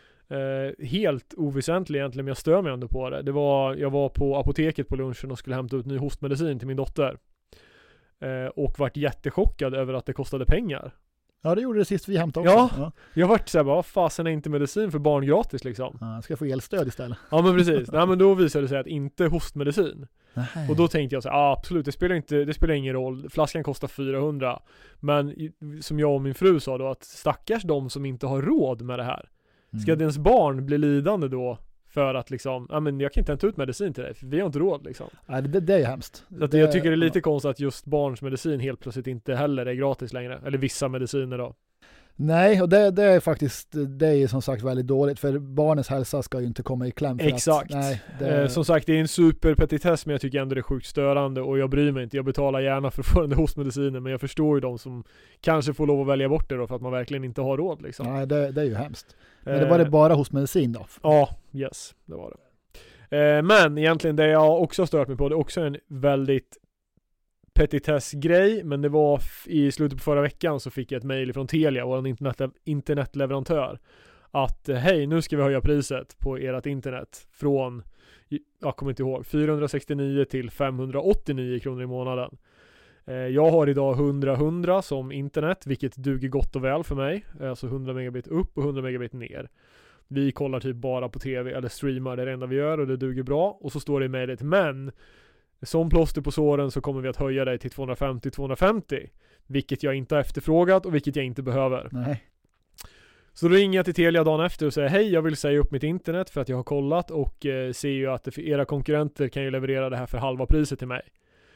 Eh, helt oväsentlig egentligen, men jag stör mig ändå på det. Det var, jag var på apoteket på lunchen och skulle hämta ut ny hostmedicin till min dotter. Eh, och vart jättechockad över att det kostade pengar. Ja, det gjorde det sist vi hämtade Ja. också. Ja. Jag vart såhär, vad fasen är inte medicin för barn gratis liksom? Ja, ska jag få elstöd istället? Ja men precis. Nej men då visade det sig att inte hostmedicin. Nej. Och då tänkte jag så här, ah, absolut, det spelar inte, det spelar ingen roll. Flaskan kostar fyrahundra. Men i- som jag och min fru sa då, att stackars de som inte har råd med det här. Ska Mm. ens barn bli lidande då för att liksom, ja men jag kan inte hämta ut medicin till dig för vi har inte råd liksom. Ja, det, det är ju hemskt. Så att jag tycker det är lite konstigt att just barns medicin helt plötsligt inte heller är gratis längre. Eller vissa mediciner då. Nej, och det, det är faktiskt, det är ju som sagt väldigt dåligt för barnens hälsa ska ju inte komma i kläm. För Exakt. Att, nej, det, Eh, som sagt, det är en superpetitess, men jag tycker ändå det är sjukt störande och jag bryr mig inte. Jag betalar gärna för att få den där hostmedicinen, men jag förstår ju de som kanske får lov att välja bort det då för att man verkligen inte har råd liksom. nej, det, det är ju hemskt. Men Eh, det var det bara hos medicin då? Ja, yes, det var det. Eh, men egentligen det jag också har stört mig på, det är också en väldigt petitess-grej, men det var f- i slutet på förra veckan så fick jag ett mejl från Telia, vår internet- internetleverantör, att eh, hej, nu ska vi höja priset på ert internet från, jag kommer inte ihåg, fyrahundrasextionio till femhundraåttionio kronor i månaden. Eh, jag har idag hundra hundra som internet, vilket duger gott och väl för mig, alltså hundra megabit upp och hundra megabit ner. Vi kollar typ bara på tv eller streamar, det är det enda vi gör och det duger bra. Och så står det i mejlet, men som plåster på såren så kommer vi att höja dig till tvåhundrafemtio till tvåhundrafemtio. vilket jag inte har efterfrågat och vilket jag inte behöver. Nej. Så då ringer jag till Telia dagen efter och säger hej, jag vill säga upp mitt internet för att jag har kollat och eh, ser ju att era konkurrenter kan ju leverera det här för halva priset till mig.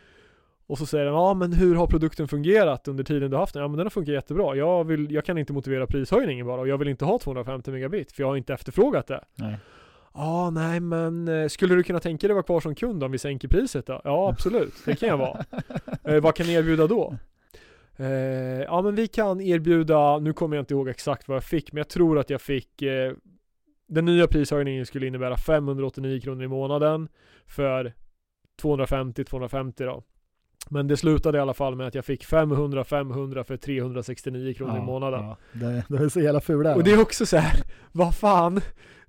Och så säger den, ja men hur har produkten fungerat under tiden du har haft den? Ja men den har fungerat jättebra. Jag, vill, jag kan inte motivera prishöjningen bara och jag vill inte ha tvåhundrafemtio megabit för jag har inte efterfrågat det. Nej. Ja, nej men eh, skulle du kunna tänka dig vara kvar som kund om vi sänker priset då? Ja, absolut. Det kan jag vara. Eh, vad kan ni erbjuda då? Eh, ja, men vi kan erbjuda, nu kommer jag inte ihåg exakt vad jag fick, men jag tror att jag fick, eh, den nya prishöjningen skulle innebära femhundraåttionio kronor i månaden för tvåhundrafemtio tvåhundrafemtio då. Men det slutade i alla fall med att jag fick femhundra femhundra för trehundrasextionio kronor Ja, i månaden. Ja, det, det är så jävla fula. Och det är också så här, vad fan?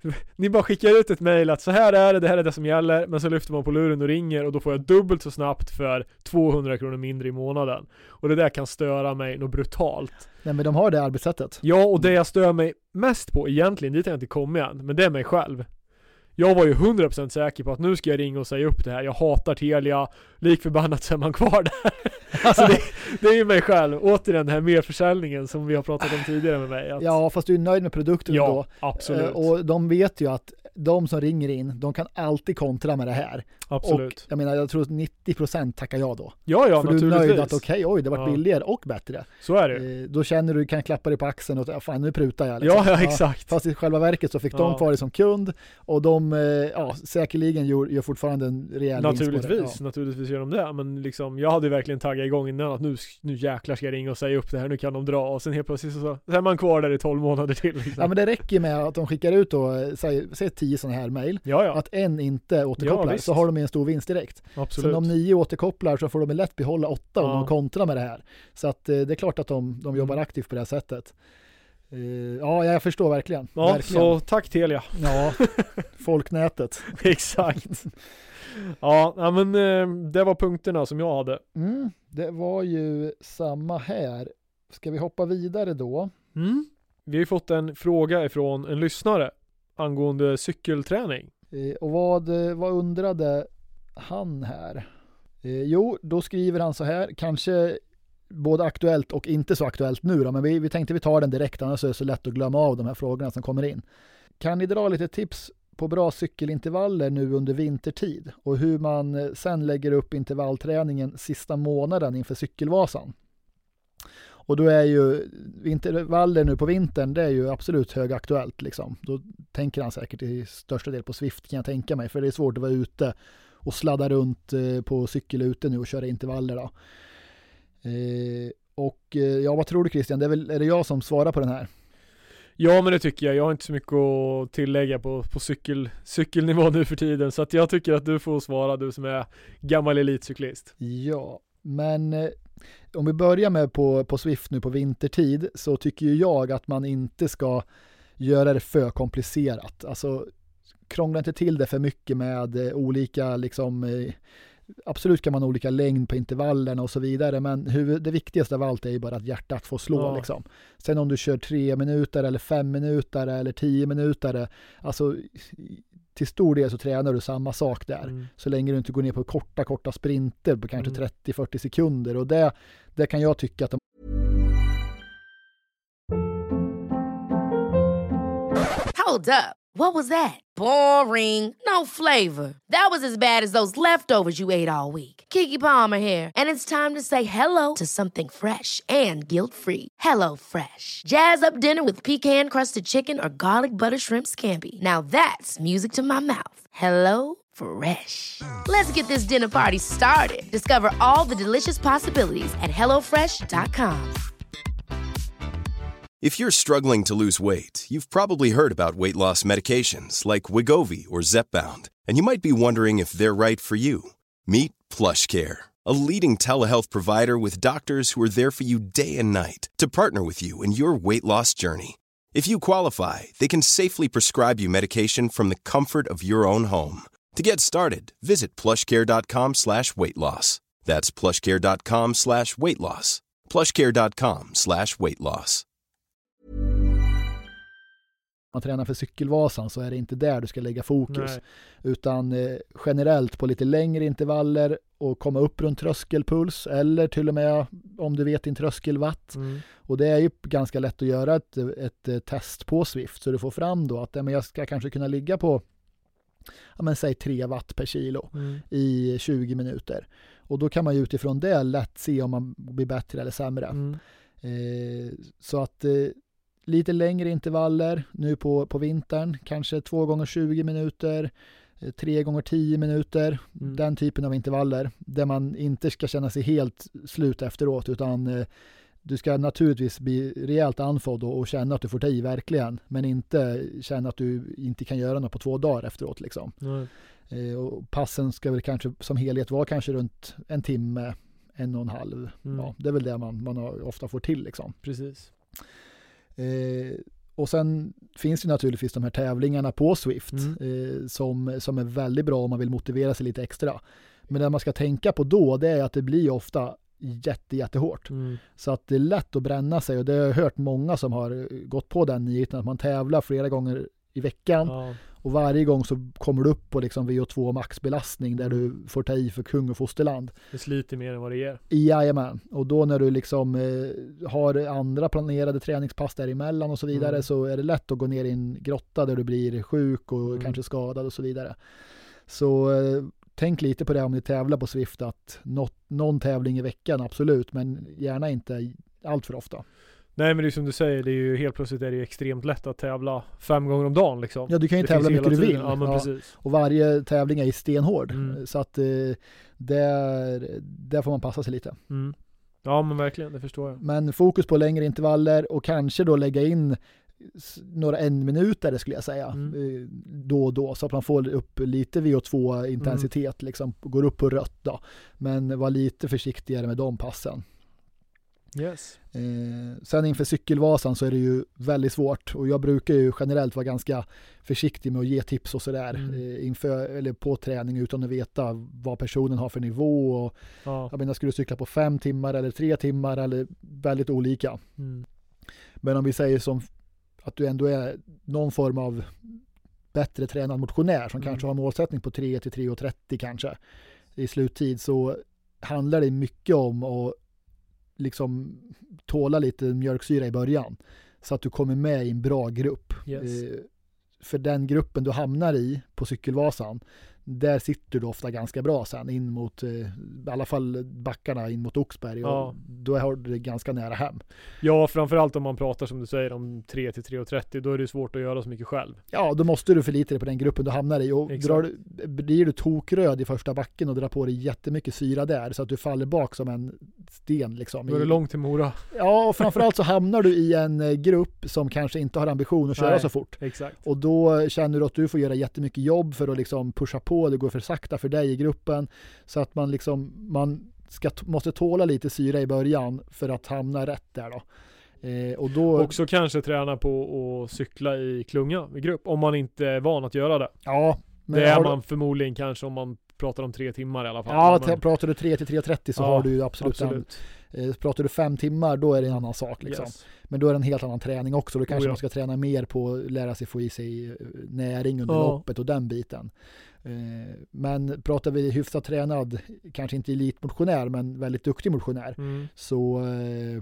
Ni bara skickar ut ett mejl att så här är det, det här är det som gäller, men så lyfter man på luren och ringer och då får jag dubbelt så snabbt för tvåhundra kronor mindre i månaden. Och det där kan störa mig något brutalt. Nej, men de har det arbetssättet. Ja, och det jag stör mig mest på egentligen, dit har jag inte kommit än, men det är mig själv. Jag var ju hundra procent säker på att nu ska jag ringa och säga upp det här. Jag hatar Telia, likförbannat så är man kvar där. Alltså det, det är ju mig själv. Återigen den här merförsäljningen som vi har pratat om tidigare med mig. Att... Ja, fast du är nöjd med produkten ja, då. Absolut. Och de vet ju att de som ringer in, de kan alltid kontra med det här. Absolut. Och jag menar, jag tror att nittio procent tackar jag då. Ja, ja, för naturligtvis. du är nöjd att okej, okay, oj, det var ja. billigare och bättre. Så är det. Då känner du, kan klappa dig på axeln och fan, nu prutar jag. Liksom. Ja, ja, exakt. Ja, fast i själva verket så fick ja. de kvar det som kund och de, ja, säkerligen gör, gör fortfarande en rejäl naturligtvis, vinst på det. Ja. Naturligtvis gör de det. Men liksom, jag hade verkligen taggat igång innan att nu, nu jäklar ska jag ringa och säga upp det här, nu kan de dra. Och sen helt plötsligt så, så är man kvar där i tolv månader till. Liksom. Ja, men det räcker med att de skickar ut då, säg, säg tio sådana här mejl. Ja, ja. Att en inte återkopplar, ja, så har de en stor vinst direkt. Absolut. Så om nio återkopplar så får de lätt behålla åtta om ja. de kontrar med det här. Så att det är klart att de, de jobbar mm. aktivt på det här sättet. Uh, ja, jag förstår verkligen. Ja, verkligen. så tack Telia. Ja, folknätet. Exakt. Ja, men det var punkterna som jag hade. Mm, det var ju samma här. Ska vi hoppa vidare då? Mm. Vi har ju fått en fråga ifrån en lyssnare angående cykelträning. Uh, och vad, vad undrade han här? Uh, jo, då skriver han så här. Kanske både aktuellt och inte så aktuellt nu då, men vi, vi tänkte vi tar den direkt, annars är det så lätt att glömma av de här frågorna som kommer in. Kan ni dra lite tips på bra cykelintervaller nu under vintertid och hur man sen lägger upp intervallträningen sista månaden inför cykelvasan? Och då är ju intervaller nu på vintern, det är ju absolut högaktuellt liksom. Då tänker han säkert i största del på Swift, kan jag tänka mig, för det är svårt att vara ute och sladda runt på cykel ute nu och köra intervaller då. Eh, och eh, ja, vad tror du Christian? Det är, väl, är det jag som svarar på den här? Ja, men det tycker jag. Jag har inte så mycket att tillägga på, på cykel, cykelnivå nu för tiden. Så att jag tycker att du får svara, du som är gammal elitcyklist. Ja, men eh, om vi börjar med på, på Swift nu på vintertid, så tycker ju jag att man inte ska göra det för komplicerat. Alltså krångla inte till det för mycket med eh, olika liksom... Eh, absolut kan man ha olika längd på intervallerna och så vidare, men huvud, det viktigaste av allt är ju bara att hjärtat får slå ja. liksom. Sen om du kör tre minuter eller fem minuter eller tio minuter, alltså till stor del så tränar du samma sak där. Mm. Så länge du inte går ner på korta, korta sprinter på kanske mm. trettio till fyrtio sekunder, och det, det kan jag tycka att de... Hold up. What was that? Boring. No flavor. That was as bad as those leftovers you ate all week. Keke Palmer here, and it's time to say hello to something fresh and guilt-free. Hello Fresh. Jazz up dinner with pecan-crusted chicken or garlic butter shrimp scampi. Now that's music to my mouth. Hello Fresh. Let's get this dinner party started. Discover all the delicious possibilities at hello fresh dot com. If you're struggling to lose weight, you've probably heard about weight loss medications like Wegovy or Zepbound, and you might be wondering if they're right for you. Meet PlushCare, a leading telehealth provider with doctors who are there for you day and night to partner with you in your weight loss journey. If you qualify, they can safely prescribe you medication from the comfort of your own home. To get started, visit plushcare.com slash weight loss. That's plushcare.com slash weight loss. plushcare.com slash weight loss. man tränar för Cykelvasan så är det inte där du ska lägga fokus. Nej. Utan eh, generellt på lite längre intervaller och komma upp runt tröskelpuls eller till och med om du vet din tröskelwatt. Mm. Och det är ju ganska lätt att göra ett, ett, ett test på Zwift så du får fram då att ja, men jag ska kanske kunna ligga på ja, men säg tre watt per kilo Mm. i tjugo minuter. Och då kan man ju utifrån det lätt se om man blir bättre eller sämre. Mm. Eh, så att eh, lite längre intervaller nu på, på vintern, kanske två gånger tjugo minuter, eh, tre gånger tio minuter, Mm. den typen av intervaller där man inte ska känna sig helt slut efteråt utan eh, du ska naturligtvis bli rejält andfådd och, och känna att du får ta i verkligen, men inte känna att du inte kan göra något på två dagar efteråt liksom. Nej. Eh, och passen ska väl kanske som helhet vara kanske runt en timme, en och en halv. Mm. Ja, det är väl det man, man har, ofta får till liksom. Precis. Eh, och sen finns det naturligtvis de här tävlingarna på Zwift Mm. eh, som, som är väldigt bra om man vill motivera sig lite extra. Men det man ska tänka på då det är att det blir ofta jätte, jättehårt. Mm. Så att det är lätt att bränna sig och det har jag hört många som har gått på den nyheten att man tävlar flera gånger i veckan Ja. och varje gång så kommer du upp på liksom V O två maxbelastning där du får ta i för kung och fosterland. Det sliter mer än vad det ger. Jajamän. Och då när du liksom eh, har andra planerade träningspass däremellan och så vidare Mm. så är det lätt att gå ner i en grotta där du blir sjuk och Mm. kanske skadad och så vidare. Så eh, tänk lite på det om ni tävlar på Zwift att något, någon tävling i veckan absolut men gärna inte allt för ofta. Nej, men det är som du säger, det är ju helt plötsligt är det ju extremt lätt att tävla fem gånger om dagen liksom. Ja, du kan ju Det tävla finns mycket hela du vill. tiden. Ja, men Ja. precis. Och varje tävling är ju stenhård. Mm. Så att eh, där, där får man passa sig lite. Mm. Ja, men verkligen, det förstår jag. Men fokus på längre intervaller och kanske då lägga in s- några en minuter skulle jag säga Mm. eh, då och då så att man får upp lite V O två intensitet liksom, går upp på rött då. Men var lite försiktigare med de passen. Yes. Eh, sen inför Cykelvasan så är det ju väldigt svårt och jag brukar ju generellt vara ganska försiktig med att ge tips och sådär Mm. eh, inför eller på träning utan att veta vad personen har för nivå och Ja. jag menar, ska du cykla på fem timmar eller tre timmar eller väldigt olika. Mm. Men om vi säger som att du ändå är någon form av bättre tränad motionär som Mm. kanske har målsättning på tre till tre trettio kanske i sluttid så handlar det mycket om att liksom tåla lite mjölksyra i början så att du kommer med i en bra grupp. Yes. Eh, för den gruppen du hamnar i på Cykelvasan där sitter du ofta ganska bra sen in mot eh, i alla fall backarna in mot Oxberg och Ja. då har du det ganska nära hem. Ja, framförallt om man pratar som du säger om tre till tre trettio, då är det svårt att göra så mycket själv. Ja, då måste du förlita dig på den gruppen du hamnar i och Exakt. drar, du- blir du tokröd i första backen och drar på dig jättemycket syra där så att du faller bak som en sten liksom. Då är det I- långt till Mora. Ja, och framförallt så hamnar du i en eh, grupp som kanske inte har ambition att köra Nej. så fort. Exakt. Och då känner du att du får göra jättemycket jobb för att liksom pusha på, det går för sakta för dig i gruppen så att man liksom man ska, måste tåla lite syra i början för att hamna rätt där då. Eh, och då Också kanske träna på att cykla i klunga, i grupp, om man inte är van att göra det. ja, men det är har du- man förmodligen kanske om man pratar om tre timmar i alla fall. Ja, Men- t- pratar du tre till tre trettio så Ja, har du ju absolut, absolut. en. Eh, pratar du fem timmar då är det en annan sak liksom. Yes. Men då är det en helt annan träning också. Då kanske Oh ja. man ska träna mer på att lära sig få i sig eh, näring under Ja. loppet och den biten. Eh, Men pratar vi hyfsat tränad, kanske inte elitmotionär men väldigt duktig motionär Mm. så eh,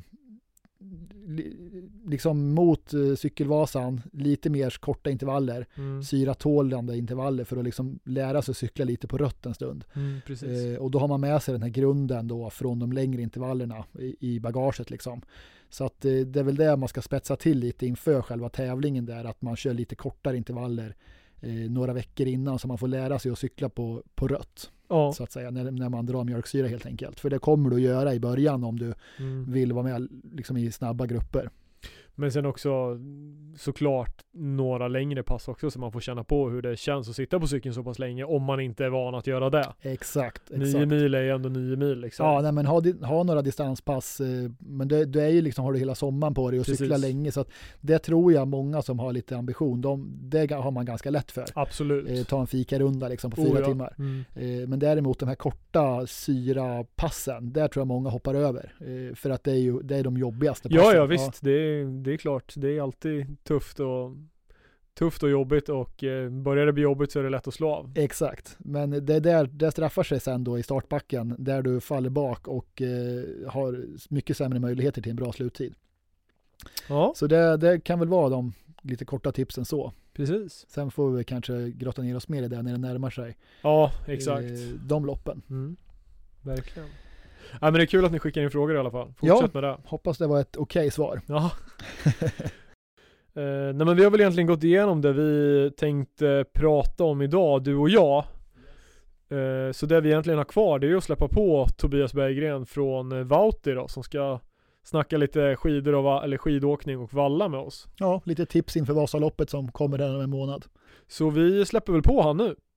li- liksom mot eh, Cykelvasan lite mer korta intervaller, Mm. syratålande intervaller för att liksom lära sig cykla lite på rött en stund. Mm, precis. Eh, och då har man med sig den här grunden då från de längre intervallerna i, i bagaget liksom. Så att eh, det är väl det man ska spetsa till lite inför själva tävlingen där, att man kör lite kortare intervaller eh, några veckor innan så man får lära sig att cykla på, på rött Ja. så att säga, när, när man drar mjölksyra helt enkelt. För det kommer du att göra i början om du Mm. vill vara med liksom i snabba grupper. Men sen också såklart några längre pass också så man får känna på hur det känns att sitta på cykeln så pass länge om man inte är van att göra det. Exakt, Nio exakt. mil är ju ändå nio mil liksom. Ja, nej, men ha, di- ha några distanspass, eh, men det, det är ju liksom, har du hela sommaren på dig och Precis. cykla länge, så att det tror jag många som har lite ambition, de, det har man ganska lätt för. Absolut. Eh, ta en fikarunda liksom på Oh, fyra ja. timmar. Mm. Eh, men däremot de här korta syrapassen, där tror jag många hoppar över. Eh, för att det är ju det är de jobbigaste passen. Ja, ja visst. Det är, det är klart. Det är alltid tufft och tufft och jobbigt och eh, börjar det bli jobbigt så är det lätt att slå av. Exakt, men det där det straffar sig sen då i startbacken där du faller bak och eh, har mycket sämre möjligheter till en bra sluttid. Ja, Så det, det kan väl vara de lite korta tipsen så. precis. Sen får vi kanske grotta ner oss mer i det när det närmar sig. Ja, exakt. Eh, de loppen. Mm. Verkligen. Ja, men det är kul att ni skickar in frågor i alla fall. Fortsätt Ja. med det. Hoppas det var ett okej svar. Ja. eh, nej men vi har väl egentligen gått igenom det vi tänkte prata om idag, du och jag. Eh, så det vi egentligen har kvar det är ju att släppa på Tobias Berggren från eh, Vauti då, som ska snacka lite skidor och va- eller skidåkning och valla med oss. Ja, lite tips inför Vasaloppet som kommer där om en månad. Så vi släpper väl på han nu.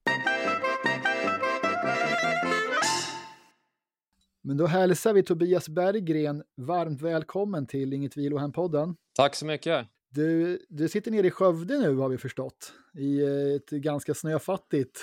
Men då hälsar vi Tobias Berggren varmt välkommen till Inget Vilohem-podden. Tack så mycket. Du, du sitter nere i Skövde nu har vi förstått. I ett ganska snöfattigt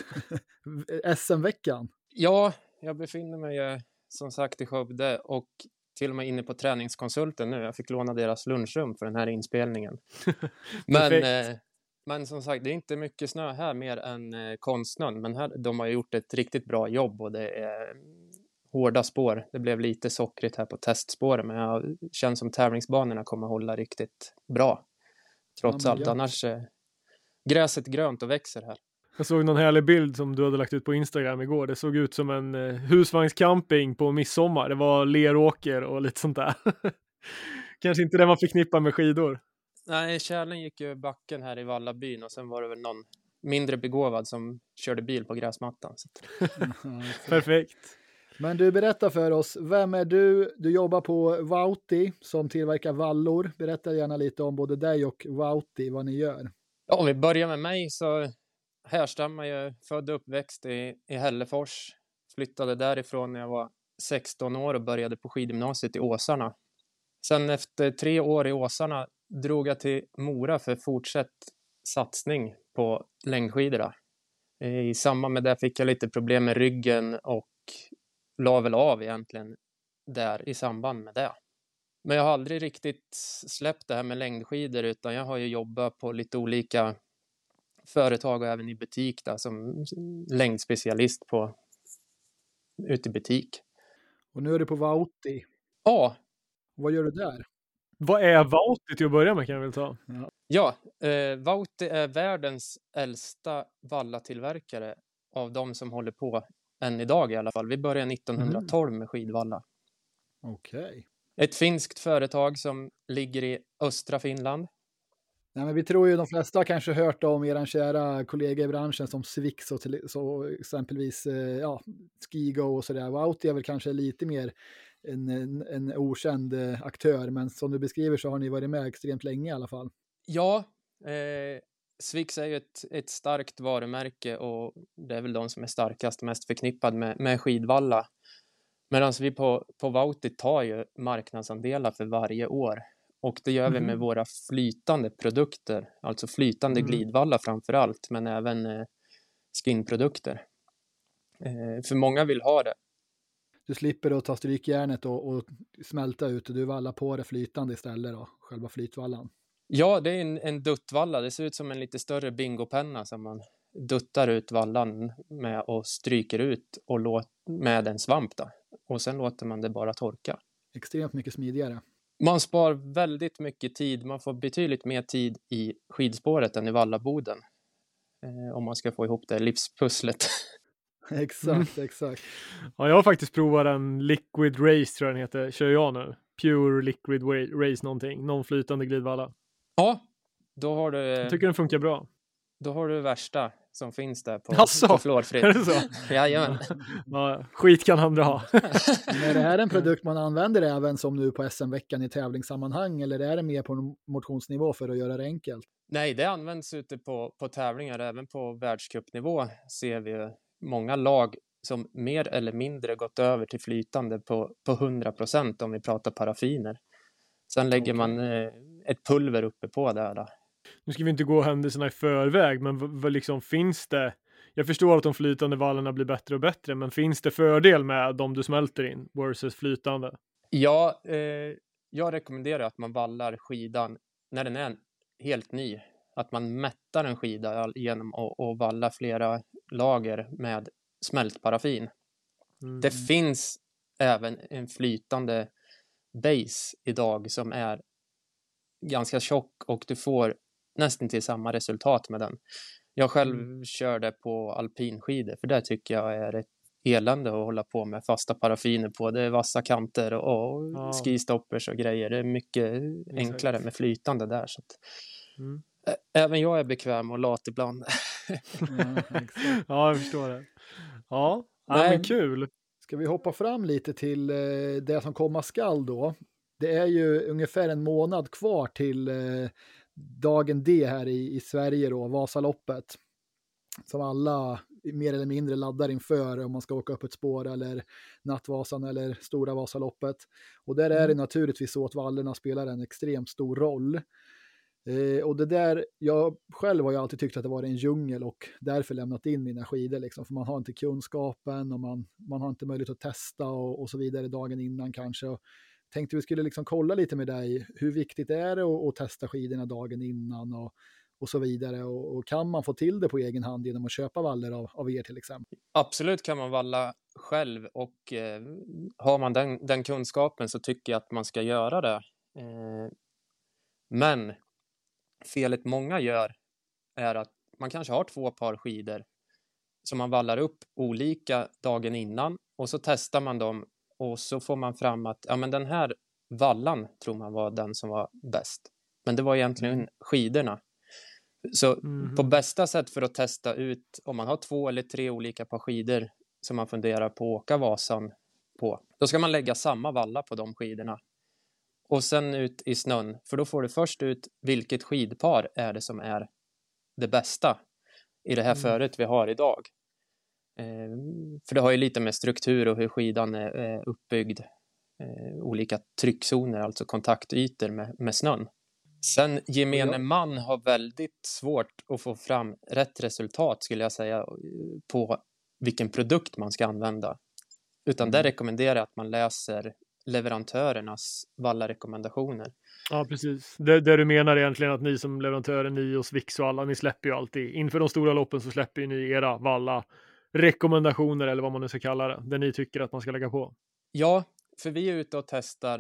S M-veckan. Ja, jag befinner mig eh, som sagt i Skövde och till och med inne på träningskonsulten nu. Jag fick låna deras lunchrum för den här inspelningen. men, eh, men som sagt, det är inte mycket snö här mer än eh, konstsnön. Men här, de har gjort ett riktigt bra jobb och det är hårda spår. Det blev lite sockrigt här på testspåren, men jag känner som tävlingsbanorna kommer hålla riktigt bra. Trots Ja, allt, ja. annars eh, gräset grönt och växer här. Jag såg någon härlig bild som du hade lagt ut på Instagram igår. Det såg ut som en eh, husvagnscamping på midsommar. Det var leråker och lite sånt där. Kanske inte det man förknippar med skidor. Nej, kärlen gick ju backen här i Vallabyn och sen var det väl någon mindre begåvad som körde bil på gräsmattan. Så. Perfekt. Men du, berättar för oss, vem är du? Du jobbar på Vauti som tillverkar vallor. Berätta gärna lite om både dig och Vauti, vad ni gör. Ja, om vi börjar med mig så härstammar jag född och uppväxt i, i Hällefors. Flyttade därifrån när jag var sexton år och började på skidgymnasiet i Åsarna. Sen efter tre år i Åsarna drog jag till Mora för fortsatt satsning på längdskidorna. I samband med det fick jag lite problem med ryggen och la väl av egentligen där i samband med det. Men jag har aldrig riktigt släppt det här med längdskidor utan jag har ju jobbat på lite olika företag och även i butik där, som längdspecialist på ute i butik. Och nu är du på Vauti. Ja, Vad gör du där? Vad är Vauti till att börja med kan jag väl ta? ja eh, Vauti är världens äldsta vallatillverkare av de som håller på än idag i alla fall. Vi började nittonhundratolv med skidvalla. Okej. Okay. Ett finskt företag som ligger i östra Finland. Nej, men vi tror ju de flesta har kanske hört om er kära kollega i branschen som Swix och till, så exempelvis eh, ja, Skigo och sådär. Vauti är väl kanske lite mer en, en, en okänd eh, aktör, men som du beskriver så har ni varit med extremt länge i alla fall. Ja, eh, Swix är ju ett, ett starkt varumärke och det är väl de som är starkast, mest förknippad med, med skidvalla. Medan vi på, på Vauti tar ju marknadsandelar för varje år. Och det gör vi med våra flytande produkter, alltså flytande mm. glidvalla framför allt, men även eh, skinprodukter. Eh, för många vill ha det. Du slipper att ta strykjärnet och, och smälta ut och du vallar på det flytande istället då, själva flytvallan. Ja, det är en, en duttvalla. Det ser ut som en lite större bingopenna som man duttar ut vallan med och stryker ut och låt, med en svamp då. Och sen låter man det bara torka. Extremt mycket smidigare. Man spar väldigt mycket tid. Man får betydligt mer tid i skidspåret än i vallaboden. Eh, om man ska få ihop det livspusslet. Exakt, exakt. Ja, jag har faktiskt provat en Liquid Race tror jag den heter. Kör jag nu. Pure Liquid Race någonting. Någon flytande glidvalla. Ja, då har du... Jag tycker den funkar bra. Då har du det värsta som finns där på, Asså, på fluorfritt. Är det så? Jajamän. Ja, skit kan andra ha. Men är det här en produkt man använder även som nu på S M-veckan i tävlingssammanhang eller är det mer på motionsnivå för att göra det enkelt? Nej, det används ute på, på tävlingar. Även på världscupnivå ser vi många lag som mer eller mindre gått över till flytande på, på hundra procent om vi pratar paraffiner. Sen lägger okay. man eh, ett pulver uppe på där då. Nu ska vi inte gå händelserna i förväg, men vad, vad liksom finns det? Jag förstår att de flytande vallarna blir bättre och bättre, men finns det fördel med dem du smälter in versus flytande? Ja, eh, jag rekommenderar att man vallar skidan när den är helt ny. att man mättar en skida genom att, att valla flera lager med smältparaffin. Mm. Det finns även en flytande base idag som är ganska tjock och du får nästan till samma resultat med den. Jag själv mm. körde på alpinskidor, för det tycker jag är ett elände att hålla på med fasta paraffiner på. Det är vassa kanter och ja. skistoppers och grejer. Det är mycket Exakt. enklare med flytande där. Så att, mm. ä- även jag är bekväm och lat ibland. ja, ja, jag förstår det. Ja, ja men kul. Ska vi hoppa fram lite till eh, det som komma skall då? Det är ju ungefär en månad kvar till eh, dagen D här i, i Sverige då, Vasaloppet. Som alla mer eller mindre laddar inför om man ska åka upp ett spår eller Nattvasan eller Stora Vasaloppet. Och där är det naturligtvis så att vallerna spelar en extremt stor roll. Eh, och det där, jag själv har ju alltid tyckt att det var en djungel och därför lämnat in mina skidor liksom, för man har inte kunskapen och man, man har inte möjlighet att testa och, och så vidare dagen innan kanske. Och tänkte vi skulle liksom kolla lite med dig, hur viktigt är det att, att testa skidorna dagen innan och, och så vidare, och, och kan man få till det på egen hand genom att köpa valler av, av er till exempel? Absolut kan man valla själv, och eh, har man den, den kunskapen så tycker jag att man ska göra det. Eh, men felet många gör är att man kanske har två par skidor som man vallar upp olika dagen innan, och så testar man dem och så får man fram att ja, men den här vallan tror man var den som var bäst. Men det var egentligen skidorna. Så mm. på bästa sätt för att testa ut om man har två eller tre olika par skidor som man funderar på att åka Vasan på, då ska man lägga samma valla på de skidorna. Och sen ut i snön, för då får du först ut vilket skidpar är det som är det bästa i det här mm. föret vi har idag. Eh, för det har ju lite med struktur och hur skidan är, är uppbyggd. Eh, olika tryckzoner, alltså kontaktytor med, med snön. Sen gemene man har väldigt svårt att få fram rätt resultat, skulle jag säga, på vilken produkt man ska använda. Utan där rekommenderar jag att man läser leverantörernas vallarekommendationer. Ja, precis. Det, det du menar egentligen att ni som leverantörer, ni och Swix och alla, ni släpper ju alltid. Inför de stora loppen så släpper ju ni era valla rekommendationer, eller vad man nu ska kalla det. Det ni tycker att man ska lägga på. Ja, för vi är ute och testar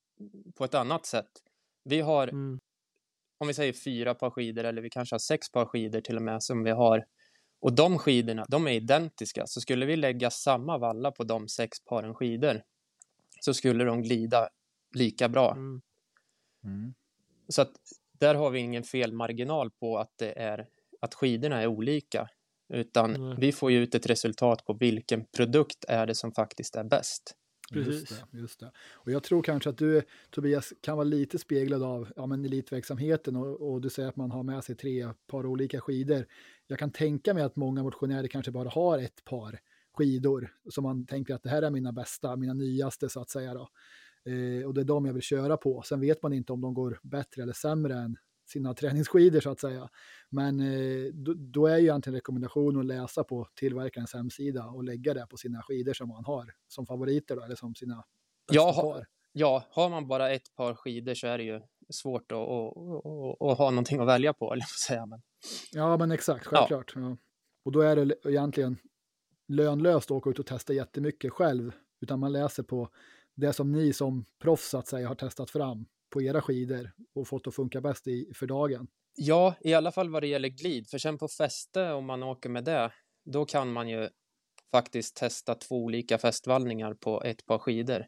på ett annat sätt. Vi har, mm. om vi säger fyra par skidor, eller vi kanske har sex par skidor till och med som vi har. Och de skidorna, de är identiska. Så skulle vi lägga samma valla på de sex paren skidor, så skulle de glida lika bra. Mm. Mm. Så att där har vi ingen felmarginal på att det är att skidorna är olika, utan mm. vi får ju ut ett resultat på vilken produkt är det som faktiskt är bäst. Precis. Just det, just det. Och jag tror kanske att du, Tobias, kan vara lite speglad av ja, men elitverksamheten, och, och du säger att man har med sig tre par olika skidor. Jag kan tänka mig att många motionärer kanske bara har ett par skidor som man tänker att det här är mina bästa, mina nyaste så att säga då. Eh, och det är de jag vill köra på. Sen vet man inte om de går bättre eller sämre än sina träningsskidor så att säga. Men eh, då, då är ju egentligen rekommendationen att läsa på tillverkarens hemsida och lägga det på sina skidor som man har som favoriter då, eller som sina bästa ja, par. Ja, har man bara ett par skidor så är det ju svårt att, att, att, att ha någonting att välja på, eller vad säger man? Ja, men exakt, självklart. Ja. Ja. Och då är det egentligen lönlöst att åka ut och testa jättemycket själv, utan man läser på det som ni som proffs att säga har testat fram på era skidor och fått att funka bäst i, för dagen. Ja, i alla fall vad det gäller glid. För sen på fäste, om man åker med det, då kan man ju faktiskt testa två olika fästvallningar på ett par skidor.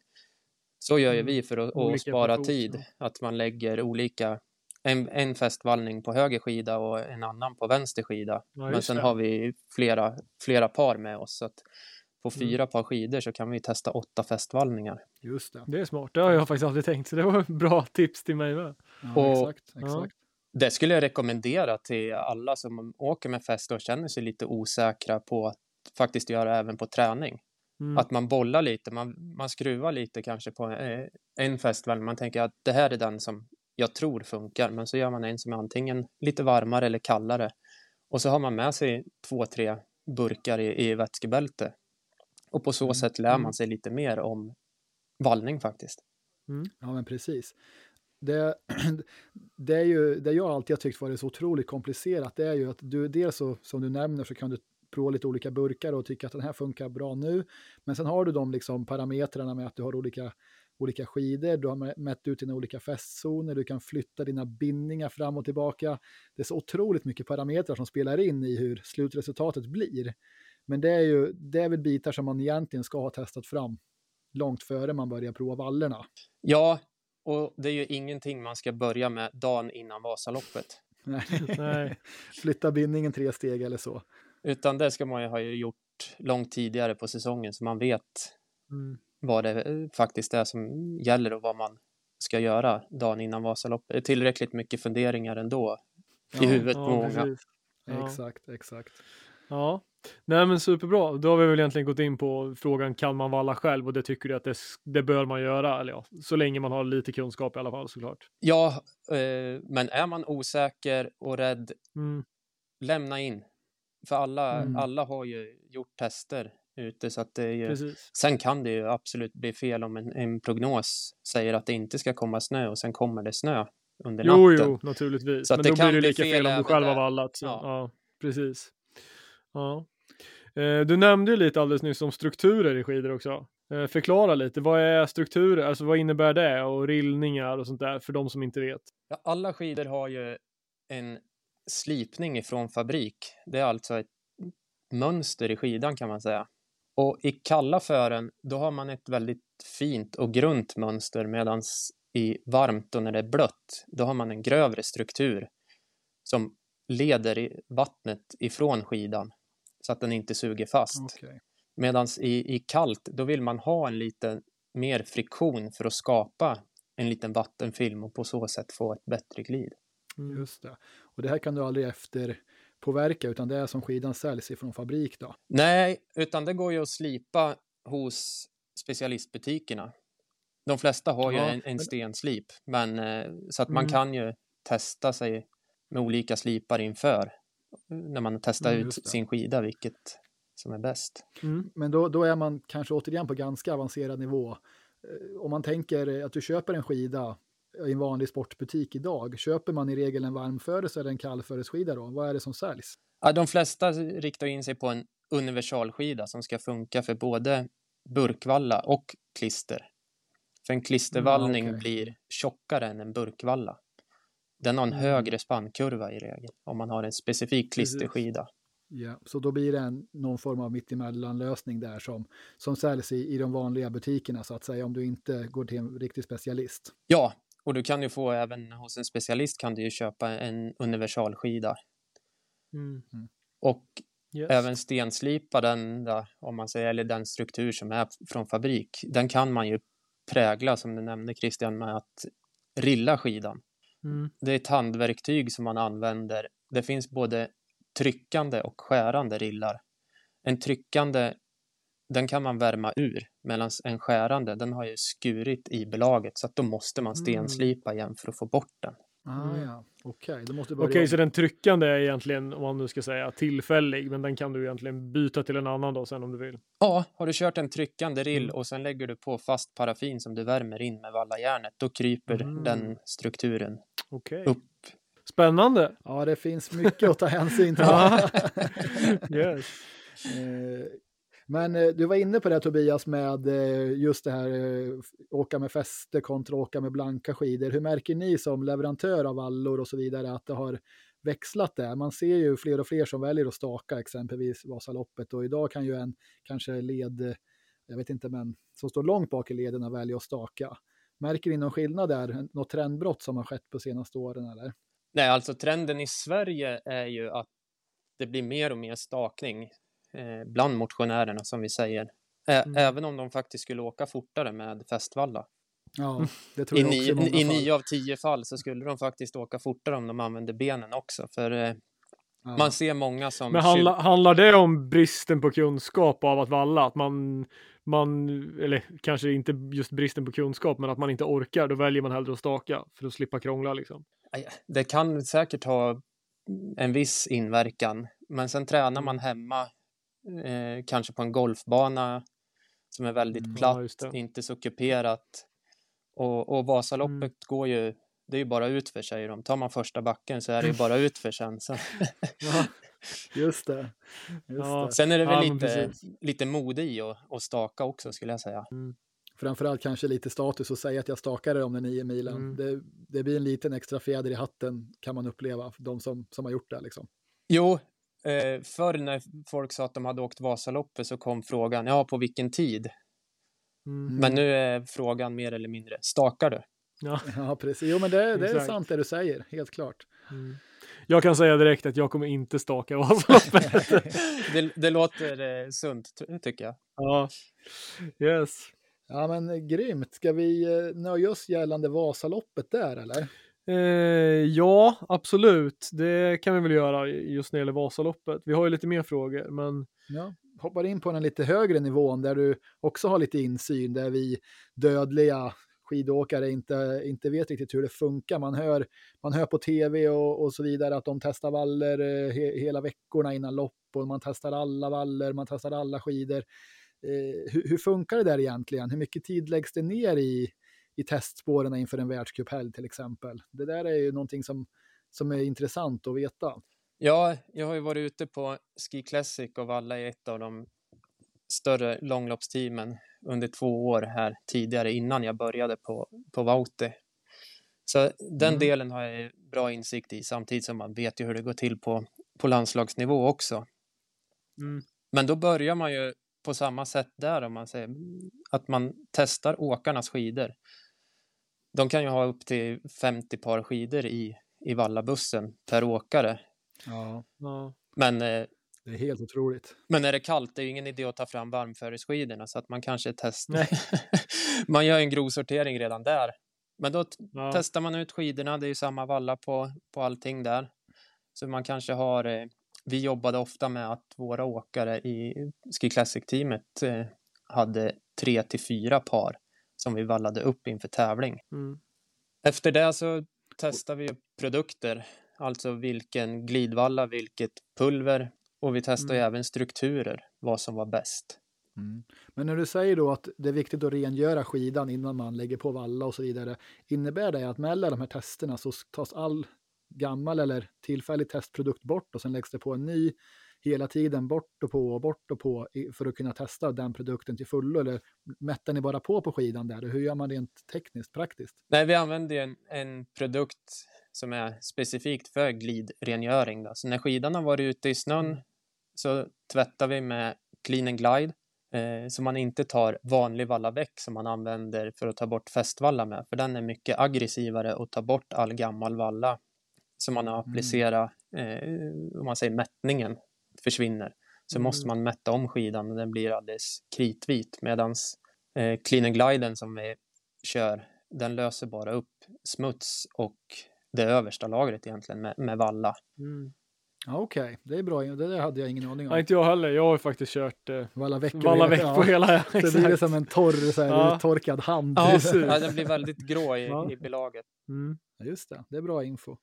Så gör ju vi för att, att spara person, tid. Ja. Att man lägger olika, en, en fästvallning på höger skida och en annan på vänster skida. Ja, men sen det. har vi flera, flera par med oss, så att på fyra mm. par skidor så kan vi testa åtta fästvallningar. Just det. Det är smart. Det har jag faktiskt aldrig tänkt. Så det var bra tips till mig med. Ja, och exakt, exakt. Ja. Det skulle jag rekommendera till alla som åker med fäste och känner sig lite osäkra på att faktiskt göra även på träning. Mm. Att man bollar lite. Man, man skruvar lite kanske på en, en fästvallning. Man tänker att det här är den som jag tror funkar. Men så gör man en som är antingen lite varmare eller kallare. Och så har man med sig två, tre burkar i, i vätskebälte. Och på så mm. sätt lär man sig lite mer om vallning faktiskt. Mm. Ja, men precis. Det, det är ju det jag alltid har tyckt varit så otroligt komplicerat. Det är ju att du dels så, som du nämner så kan du prova lite olika burkar och tycka att den här funkar bra nu. Men sen har du de liksom parametrarna med att du har olika, olika skidor. Du har mätt ut dina olika fästzoner. Du kan flytta dina bindningar fram och tillbaka. Det är så otroligt mycket parametrar som spelar in i hur slutresultatet blir. Men det är ju det är väl bitar som man egentligen ska ha testat fram långt före man börjar prova vallerna. Ja, och det är ju ingenting man ska börja med dagen innan Vasaloppet. Nej. Nej. Flytta bindningen tre steg eller så. Utan det ska man ju ha gjort långt tidigare på säsongen så man vet Mm. vad det faktiskt är som gäller och vad man ska göra dagen innan Vasaloppet. Det är tillräckligt mycket funderingar ändå i Ja, huvudet Ja, på många. precis. Ja. Exakt, exakt. Ja, nej men superbra. Då har vi väl egentligen gått in på frågan, kan man valla själv? Och det tycker du att det, det bör man göra, eller ja, så länge man har lite kunskap i alla fall såklart. Ja, eh, men är man osäker och rädd, Mm. lämna in. För alla, Mm. alla har ju gjort tester ute så att det är ju... Precis. Sen kan det ju absolut bli fel om en, en prognos säger att det inte ska komma snö och sen kommer det snö under Jo, natten. jo, naturligtvis. Så att Men det då kan blir det bli lika fel fel om du även själv har där. vallat. Så. Ja. Ja. precis. Ja. Eh, du nämnde ju lite alldeles nyss om strukturer i skidor också. Eh, förklara lite, vad är strukturer? Alltså vad innebär det? Och rillningar och sånt där för de som inte vet. Ja, alla skidor har ju en slipning ifrån fabrik. Det är alltså ett mönster i skidan kan man säga. Och i kalla fören, då har man ett väldigt fint och grunt mönster, medan i varmt och när det är blött, då har man en grövre struktur som leder i vattnet ifrån skidan så att den inte suger fast. Okay. Medan i, i kallt, då vill man ha en lite mer friktion för att skapa en liten vattenfilm och på så sätt få ett bättre glid. Mm. Just det. Och det här kan du aldrig efterpåverka, utan det är som skidan säljs ifrån fabrik då? Nej, utan det går ju att slipa hos specialistbutikerna. De flesta har ju Ja, en, en stenslip, men eh, så att Mm. man kan ju testa sig med olika slipar inför när man testar Mm, ut just det. sin skida, vilket som är bäst. Mm. Men då, då är man kanske återigen på ganska avancerad nivå. Eh, Om man tänker att du köper en skida i en vanlig sportbutik idag, köper man i regel en varmföres eller en kallföresskida då? Vad är det som säljs? Ja, de flesta riktar in sig på en universalskida som ska funka för både burkvalla och klister. För en klistervallning Mm, okej. blir tjockare än en burkvalla. Den har en Mm. högre spannkurva i regel om man har en specifik klisterskida. Ja, så då blir det en, någon form av mittemellanlösning där som, som säljs i, i de vanliga butikerna så att säga, om du inte går till en riktig specialist. Ja, och du kan ju få även hos en specialist kan du ju köpa en universalskida. Mm. Och Yes. även stenslipa den där, om man säger, eller den struktur som är från fabrik. Den kan man ju prägla, som du nämnde Christian, med att rilla skidan. Mm. Det är ett handverktyg som man använder. Det finns både tryckande och skärande rillar. En tryckande, den kan man värma ur, medan en skärande, den har ju skurit i belaget, så att då måste man stenslipa igen för att få bort den. Ah, Mm. ja, okej, okay, då måste du Okej, börja. så den tryckande är egentligen, om man nu ska säga, tillfällig, men den kan du egentligen byta till en annan då sen om du vill. Ja, har du kört en tryckande rill Mm. och sen lägger du på fast paraffin som du värmer in med vallajärnet, då kryper Mm. den strukturen Okej. upp. Spännande. Ja, det finns mycket att ta hänsyn till. Ja. Yes. Eh, Men eh, du var inne på det Tobias med eh, just det här eh, åka med fäste kontra åka med blanka skidor. Hur märker ni som leverantör av vallor och så vidare att det har växlat där? Man ser ju fler och fler som väljer att staka exempelvis Vasaloppet, och idag kan ju en kanske led, jag vet inte, men som står långt bak i lederna välja att staka. Märker ni någon skillnad där? Något trendbrott som har skett på senaste åren eller? Nej, alltså trenden i Sverige är ju att det blir mer och mer stakning eh, bland motionärerna, som vi säger. Ä- Mm. Även om de faktiskt skulle åka fortare med fästvalla. Ja, det tror I, jag också ni, i många I fall. nio av tio fall så skulle de faktiskt åka fortare om de använde benen också. För eh, Ja. man ser många som... Men handla, handlar det om bristen på kunskap av att valla? Att man, man, eller kanske inte just bristen på kunskap, men att man inte orkar, då väljer man hellre att staka för att slippa krångla liksom. Det kan säkert ha en viss inverkan, men sen tränar man Mm. hemma eh, kanske på en golfbana som är väldigt Mm, ja, platt, just det. inte så kuperat, och, och Vasaloppet Mm. går ju det är ju bara utför, säger de. Tar man första backen så är det ju bara utför sen. Så. Ja, just det. Just Ja. det. Sen är det väl Ja, lite, lite mode i att, att staka också, skulle jag säga. Mm. Framförallt kanske lite status att säga att jag stakade om den nio milen. Mm. Det, det blir en liten extra fjäder i hatten, kan man uppleva, för de som, som har gjort det liksom. Jo, eh, förr när folk sa att de hade åkt Vasaloppet så kom frågan, ja, på vilken tid? Mm. Men nu är frågan mer eller mindre, stakar du? Ja. Ja, precis. Jo, men det, det är Exakt. sant det du säger, helt klart. Mm. Jag kan säga direkt att jag kommer inte staka Vasaloppet. det, det låter eh, sunt, ty- tycker jag. Ja, yes. Ja, men grymt. Ska vi eh, nöja oss gällande Vasaloppet där, eller? Eh, ja, absolut. Det kan vi väl göra just när det gäller Vasaloppet. Vi har ju lite mer frågor, men... Ja, hoppar in på den lite högre nivån där du också har lite insyn, där vi dödliga skidåkare inte, inte vet riktigt hur det funkar. Man hör, man hör på tv och, och så vidare att de testar valler eh, he, hela veckorna innan lopp, och man testar alla valler, man testar alla skidor. Eh, hur, hur funkar det där egentligen? Hur mycket tid läggs det ner i, i testspåren inför en världscuphelg till exempel? Det där är ju någonting som, som är intressant att veta. Ja, jag har ju varit ute på Ski Classic och valla i ett av de större långloppsteamen under två år här tidigare, innan jag började på, på Vauhti. Så den Mm. delen har jag bra insikt i, samtidigt som man vet ju hur det går till på, på landslagsnivå också. Mm. Men då börjar man ju på samma sätt där, om man säger att man testar åkarnas skidor. De kan ju ha upp till femtio par skidor i, i vallabussen per åkare. Ja, Ja. Men, eh, det är helt otroligt. men är det kallt, det är ju ingen idé att ta fram varmföresskidorna, så att man kanske testar. Nej. Man gör en grovsortering redan där. Men då t- Ja. testar man ut skidorna, det är ju samma valla på, på allting där. Så man kanske har, eh, vi jobbade ofta med att våra åkare i Ski Classic-teamet eh, hade tre till fyra par som vi vallade upp inför tävling. Mm. Efter det så testar vi produkter, alltså vilken glidvalla, vilket pulver, och vi testar ju Mm. även strukturer, vad som var bäst. Mm. Men när du säger då att det är viktigt att rengöra skidan innan man lägger på valla och så vidare, innebär det att mellan de här testerna så tas all gammal eller tillfällig testprodukt bort och sen läggs det på en ny hela tiden, bort och på, bort och på, i- för att kunna testa den produkten till fullo, eller mättar ni bara på på skidan där? Hur gör man rent tekniskt, praktiskt? Nej, vi använder ju en, en produkt som är specifikt för glidrengöring. Då. Så när skidan har varit ute i snön så tvättar vi med Clean and Glide, eh, så man inte tar vanlig vallaväck som man använder för att ta bort fästvalla med, för den är mycket aggressivare att ta bort all gammal valla som man har applicerat, eh, om man säger mättningen försvinner, så Mm. måste man mätta om skidan och den blir alldeles kritvit, medans eh, Clean and Gliden som vi kör, den löser bara upp smuts och det översta lagret egentligen med, med valla. Mm. Ja, okej, det är bra. Det där hade jag ingen aning om. Nej, inte jag heller. Jag har ju faktiskt kört eh, Valla veckor. valla väck på hela. Så det blir Exakt. som en torr, så här, Ja. torkad hand. Ja, precis. Ja, den blir väldigt grå i, Ja. i belaget. Mm. Ja, just det, det är bra info.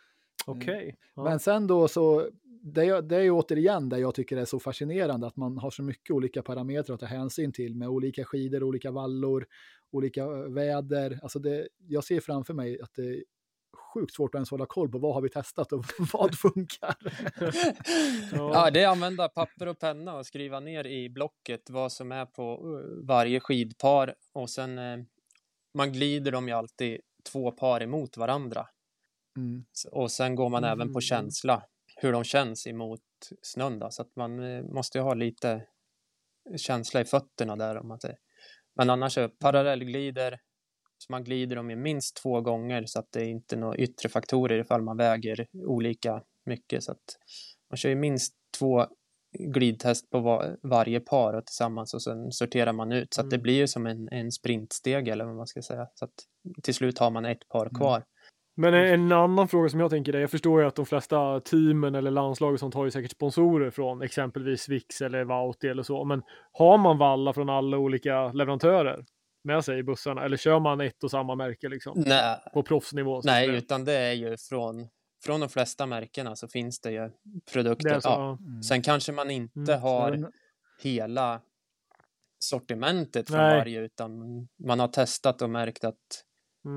Okej. Ja. Men sen då så, det är, det är ju återigen det jag tycker är så fascinerande, att man har så mycket olika parametrar att ta hänsyn till med olika skidor, olika vallor, olika väder. Alltså det, jag ser framför mig att det är sjukt svårt att ens hålla koll på vad har vi testat och vad funkar. Ja, det är använda papper och penna och skriva ner i blocket vad som är på uh, varje skidpar, och sen eh, man glider dem ju alltid två par emot varandra. Mm. S- Och sen går man även Mm. på känsla, hur de känns emot snön då. Så att man eh, måste ju ha lite känsla i fötterna där, om man säger. Men annars är parallellglider, så man glider dem i minst två gånger, så att det är inte några yttre faktorer ifall man väger olika mycket. Så att man kör ju minst två glidtest på va- varje par och tillsammans, och sen sorterar man ut. Så att det Mm. blir ju som en, en sprintsteg, eller vad man ska säga. Så att till slut har man ett par kvar. Men en, en annan fråga som jag tänker är, jag förstår ju att de flesta teamen eller landslag och sånt har ju säkert sponsorer från exempelvis Vix eller Vauhti eller så. Men har man valla från alla olika leverantörer med sig i bussarna, eller kör man ett och samma märke liksom Nej, på proffsnivå? så att nej säga? utan det är ju från, från de flesta märkena så finns det ju produkter. Det är så, Ja. ja. Sen kanske man inte Mm. har Men- hela sortimentet från Nej. varje, utan man har testat och märkt att Mm.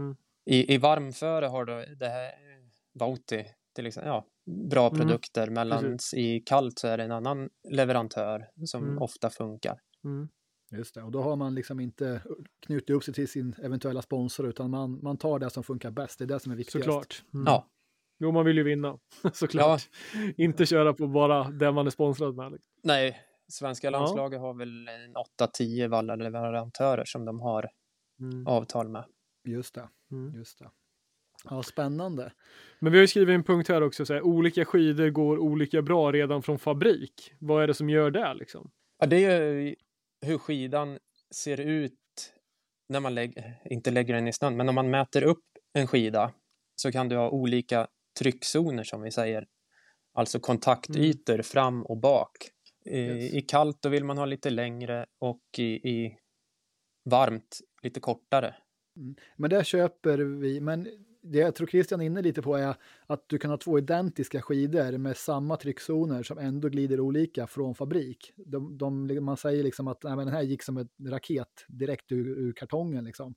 I, i varmföre har du det här Vouti till exempel. Ja, bra Mm, produkter. Medan precis. i kallt så är det en annan leverantör som Mm. ofta funkar. Mm. Just det, och då har man liksom inte knutit upp sig till sin eventuella sponsor utan man, man tar det som funkar bäst. Det är det som är viktigast. Såklart. Mm. Ja. Jo, man vill ju vinna. Såklart. Inte köra på bara det man är sponsrad med. Liksom. Nej, svenska Ja. landslaget har väl en åtta tio vallaleverantörer som de har Mm. avtal med. Just det, Mm. just det. Ja, spännande. Men vi har ju skrivit en punkt här också. Så här, olika skidor går olika bra redan från fabrik. Vad är det som gör det liksom? Ja, det är ju hur skidan ser ut när man lägger, inte lägger den i snön, men om man mäter upp en skida så kan du ha olika tryckzoner som vi säger. Alltså kontaktytor mm. fram och bak. I, Yes. I kallt då vill man ha lite längre och i, i varmt lite kortare. Mm. Men det köper vi. Men det jag tror Christian är inne lite på är att du kan ha två identiska skidor med samma tryckzoner som ändå glider olika från fabrik. De, de, man säger liksom att nej, men den här gick som en raket direkt ur, ur kartongen. Liksom.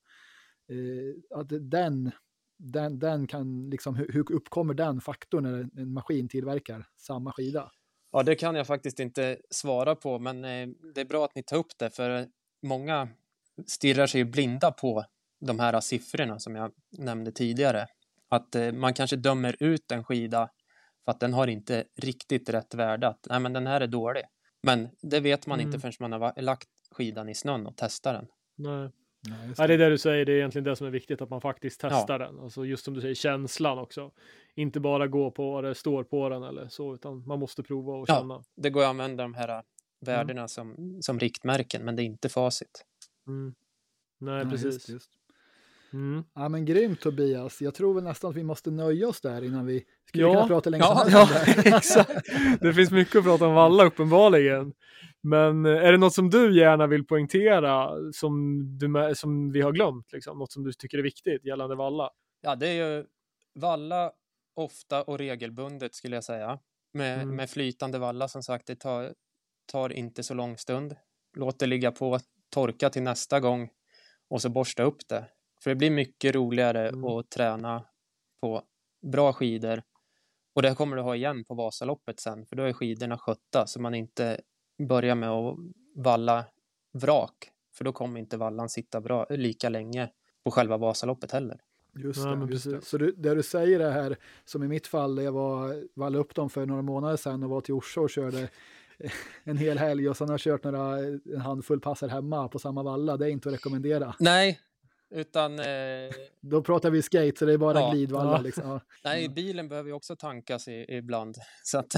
Eh, att den, den, den kan liksom, hur, hur uppkommer den faktorn när en maskin tillverkar samma skida? Ja, det kan jag faktiskt inte svara på, men eh, det är bra att ni tar upp det, för många stirrar sig blinda på de här siffrorna som jag nämnde tidigare. Att eh, man kanske dömer ut en skida för att den har inte riktigt rätt värde. Att nej, men den här är dålig. Men det vet man Mm. inte förrän man har lagt skidan i snön och testar den. Nej. Nej, just Ja, det är det du säger, det är egentligen det som är viktigt, att man faktiskt testar Ja. den. Alltså just som du säger, känslan också. Inte bara gå på vad det står på den eller så, utan man måste prova och känna. Ja, det går att använda de här värdena som, som riktmärken, men det är inte facit. Mm. Nej, Nej, precis. just, just. Mm. Ja, men grymt Tobias. Jag tror väl nästan att vi måste nöja oss där innan vi skulle Ja. kunna prata länge Ja, som Ja, helst om det. exakt. Det finns mycket att prata om valla uppenbarligen. Men eh, är det något som du gärna vill poängtera som, du, som vi har glömt? Liksom? Något som du tycker är viktigt gällande valla? Ja, det är ju valla ofta och regelbundet skulle jag säga. Med, Mm. med flytande valla som sagt, det tar, tar inte så lång stund. Låt det ligga på, torka till nästa gång och så borsta upp det. För det blir mycket roligare Mm. att träna på bra skidor. Och det kommer du ha igen på Vasaloppet sen, för då är skidorna skötta så man inte börjar med att valla vrak. För då kommer inte vallan sitta bra lika länge på själva Vasaloppet heller. Just Ja, det, men just det. precis. Så du, det du säger är här, som i mitt fall, jag var vallade upp dem för några månader sedan och var till Orsa och körde en hel helg och sen har jag kört några, en handfull passar hemma på samma valla. Det är inte att rekommendera. Nej, utan... Eh, Då pratar vi skate, så det är bara Ja. glidvalla. Ja. Liksom. Ja. nej, bilen behöver ju också tankas i, ibland. Så att...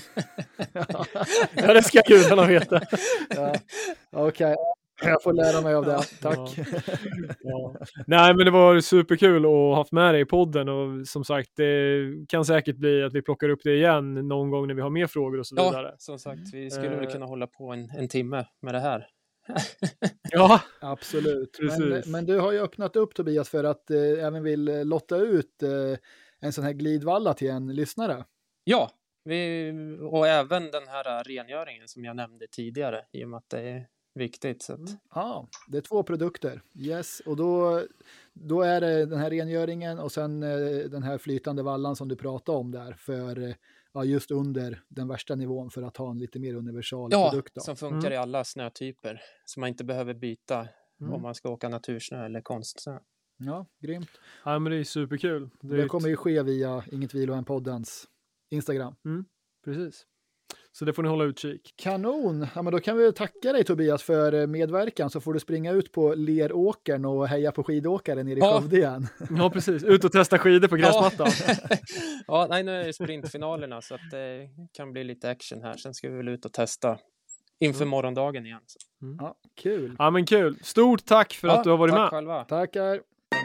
Ja, det ska gudarna veta. Ja. Okej, jag får lära mig av det. Tack. Ja. Nej, men det var superkul att ha haft med dig i podden, och som sagt, det kan säkert bli att vi plockar upp det igen någon gång när vi har mer frågor och så vidare. ja, som sagt, vi skulle väl Eh. kunna hålla på en, en timme med det här. Ja, Absolut. Men, Precis. men du har ju öppnat upp Tobias för att eh, även vill eh, lotta ut eh, en sån här glidvalla till en lyssnare. Ja, vi, och även den här rengöringen som jag nämnde tidigare, i och med att det är viktigt. Så att, Ja, det är två produkter. Yes, och då, då är det den här rengöringen och sen eh, den här flytande vallan som du pratade om där för eh, ja, just under den värsta nivån för att ha en lite mer universal ja, produkt. Då. som funkar Mm. i alla snötyper. Så man inte behöver byta Mm. om man ska åka natursnö eller konstsnö. Ja, grymt. ja, men det är superkul. Det är Det ett- kommer ju ske via Inget Vilo än poddens Instagram. Precis. Så det får ni hålla utkik. Kanon! Ja, men då kan vi tacka dig Tobias för eh, medverkan, så får du springa ut på Leråkern och heja på skidåkare nere i Ja. Skövde igen. Ja, precis. Ut och testa skidor på gräsmattan. Ja, ja nej, nu är det sprintfinalerna så att det kan bli lite action här. Sen ska vi väl ut och testa inför Mm. morgondagen igen. Så. Ja, kul. Ja, men kul. Stort tack för Ja, att du har varit tack med. själva. Tackar.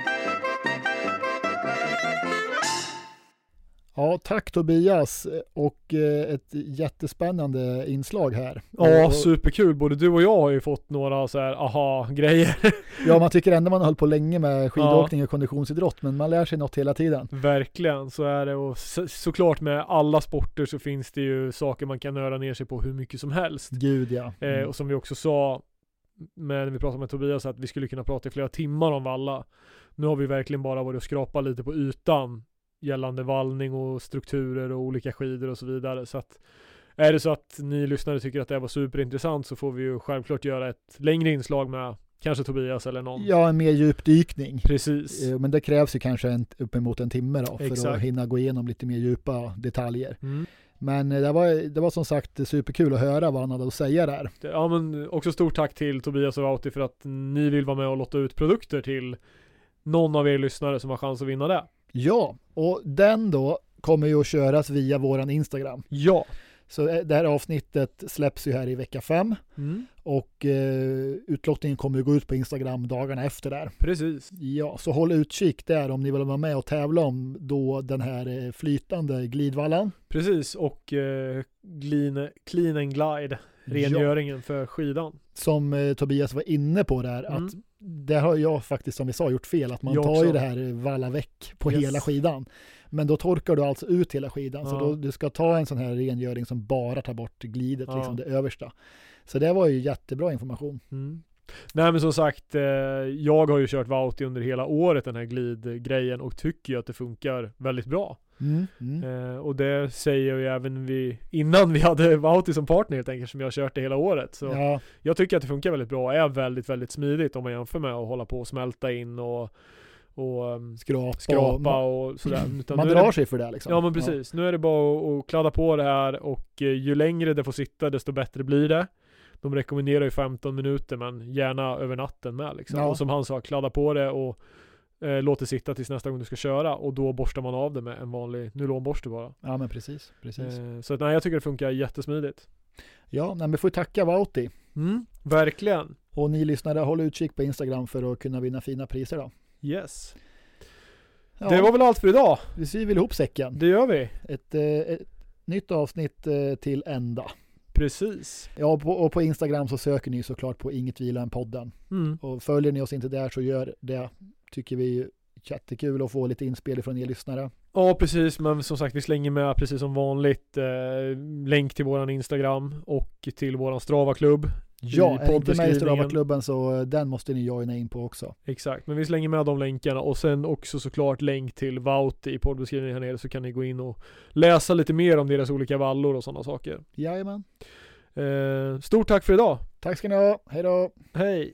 Ja, tack Tobias, och eh, ett jättespännande inslag här. Ja, Och- superkul. Både du och jag har ju fått några så här aha-grejer. Ja, man tycker ändå man har hållit på länge med skidåkning och konditionsidrott, men man lär sig något hela tiden. Verkligen, så är det. Och så, såklart med alla sporter så finns det ju saker man kan nöra ner sig på hur mycket som helst. Gud ja. Eh, Mm. och som vi också sa med, när vi pratade med Tobias, att vi skulle kunna prata i flera timmar om valla. Nu har vi verkligen bara varit och skrapat lite på ytan gällande vallning och strukturer och olika skidor och så vidare. Så att är det så att ni lyssnare tycker att det var superintressant så får vi ju självklart göra ett längre inslag med kanske Tobias eller någon. Ja, en mer djupdykning. Precis. Men det krävs ju kanske en, uppemot en timme då för Exakt. att hinna gå igenom lite mer djupa detaljer. Mm. Men det var, det var som sagt superkul att höra vad han hade att säga där. Ja, men också stort tack till Tobias och Vauti för att ni vill vara med och lotta ut produkter till någon av er lyssnare som har chans att vinna det. Ja, och den då kommer ju att köras via våran Instagram. Ja. Så det här avsnittet släpps ju här i vecka fem. Mm. Och eh, utlottningen kommer ju gå ut på Instagram dagarna efter där. Precis. Ja, så håll utkik där om ni vill vara med och tävla om då den här eh, flytande glidvallan. Precis, och eh, clean, clean and glide rengöringen ja. för skidan. Som eh, Tobias var inne på där, mm. att det har jag faktiskt som vi sa gjort fel, att man jag tar också. ju det här valla väck på yes. hela skidan. Men då torkar du alltså ut hela skidan. Ja. Så då, du ska ta en sån här rengöring som bara tar bort glidet, ja. liksom det översta. Så det var ju jättebra information. Mm. Nej men som sagt, eh, jag har ju kört Vauti under hela året den här glidgrejen och tycker ju att det funkar väldigt bra. Mm, mm. Eh, och det säger jag ju även vi, innan vi hade Vauti som partner helt enkelt, som jag har kört det hela året. Så ja. jag tycker att det funkar väldigt bra och är väldigt, väldigt smidigt om man jämför med att hålla på och smälta in och och um, skrapa, skrapa och sådär. Utan man drar det, sig för det liksom. Ja men precis. Ja. Nu är det bara att, att kladda på det här och uh, ju längre det får sitta desto bättre blir det. De rekommenderar ju femton minuter men gärna över natten med liksom. Ja. Och som han sa, kladda på det och uh, låt det sitta tills nästa gång du ska köra och då borstar man av det med en vanlig nylonborste bara. Ja men precis. precis. Uh, så att, nej, jag tycker det funkar jättesmidigt. Ja, men vi får tacka Vauti. Mm, verkligen. Och ni lyssnare, håll utkik på Instagram för att kunna vinna fina priser då. Yes. Ja. Det var väl allt för idag. Vi syr väl ihop säcken. Det gör vi. Ett, ett nytt avsnitt till ända. Precis. Ja, på, och på Instagram så söker ni såklart på Inget Vila än podden. Mm. Och följer ni oss inte där så gör det. Tycker vi är jättekul att få lite inspel från er lyssnare. Ja, precis. Men som sagt, vi slänger med precis som vanligt eh, länk till våran Instagram och till våran Strava-klubb. Ja, är inte med i Strava-klubben så den måste ni joina in på också. Exakt, men vi slänger med de länkarna och sen också såklart länk till Vauti i poddbeskrivningen här nere så kan ni gå in och läsa lite mer om deras olika vallor och sådana saker. Jajamän. Eh, stort tack för idag. Tack ska ni ha. Hej då. Hej.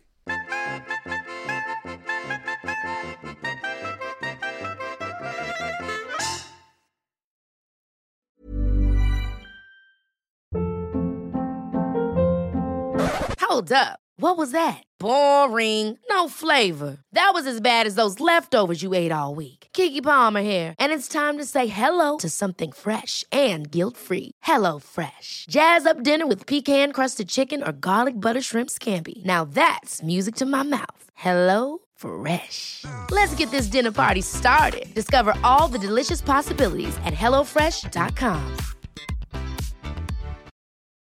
Hold up. What was that? Boring. No flavor. That was as bad as those leftovers you ate all week. Keke Palmer here, and it's time to say hello to something fresh and guilt-free. Hello Fresh. Jazz up dinner with pecan-crusted chicken or garlic butter shrimp scampi. Now that's music to my mouth. Hello Fresh. Let's get this dinner party started. Discover all the delicious possibilities at hello fresh dot com.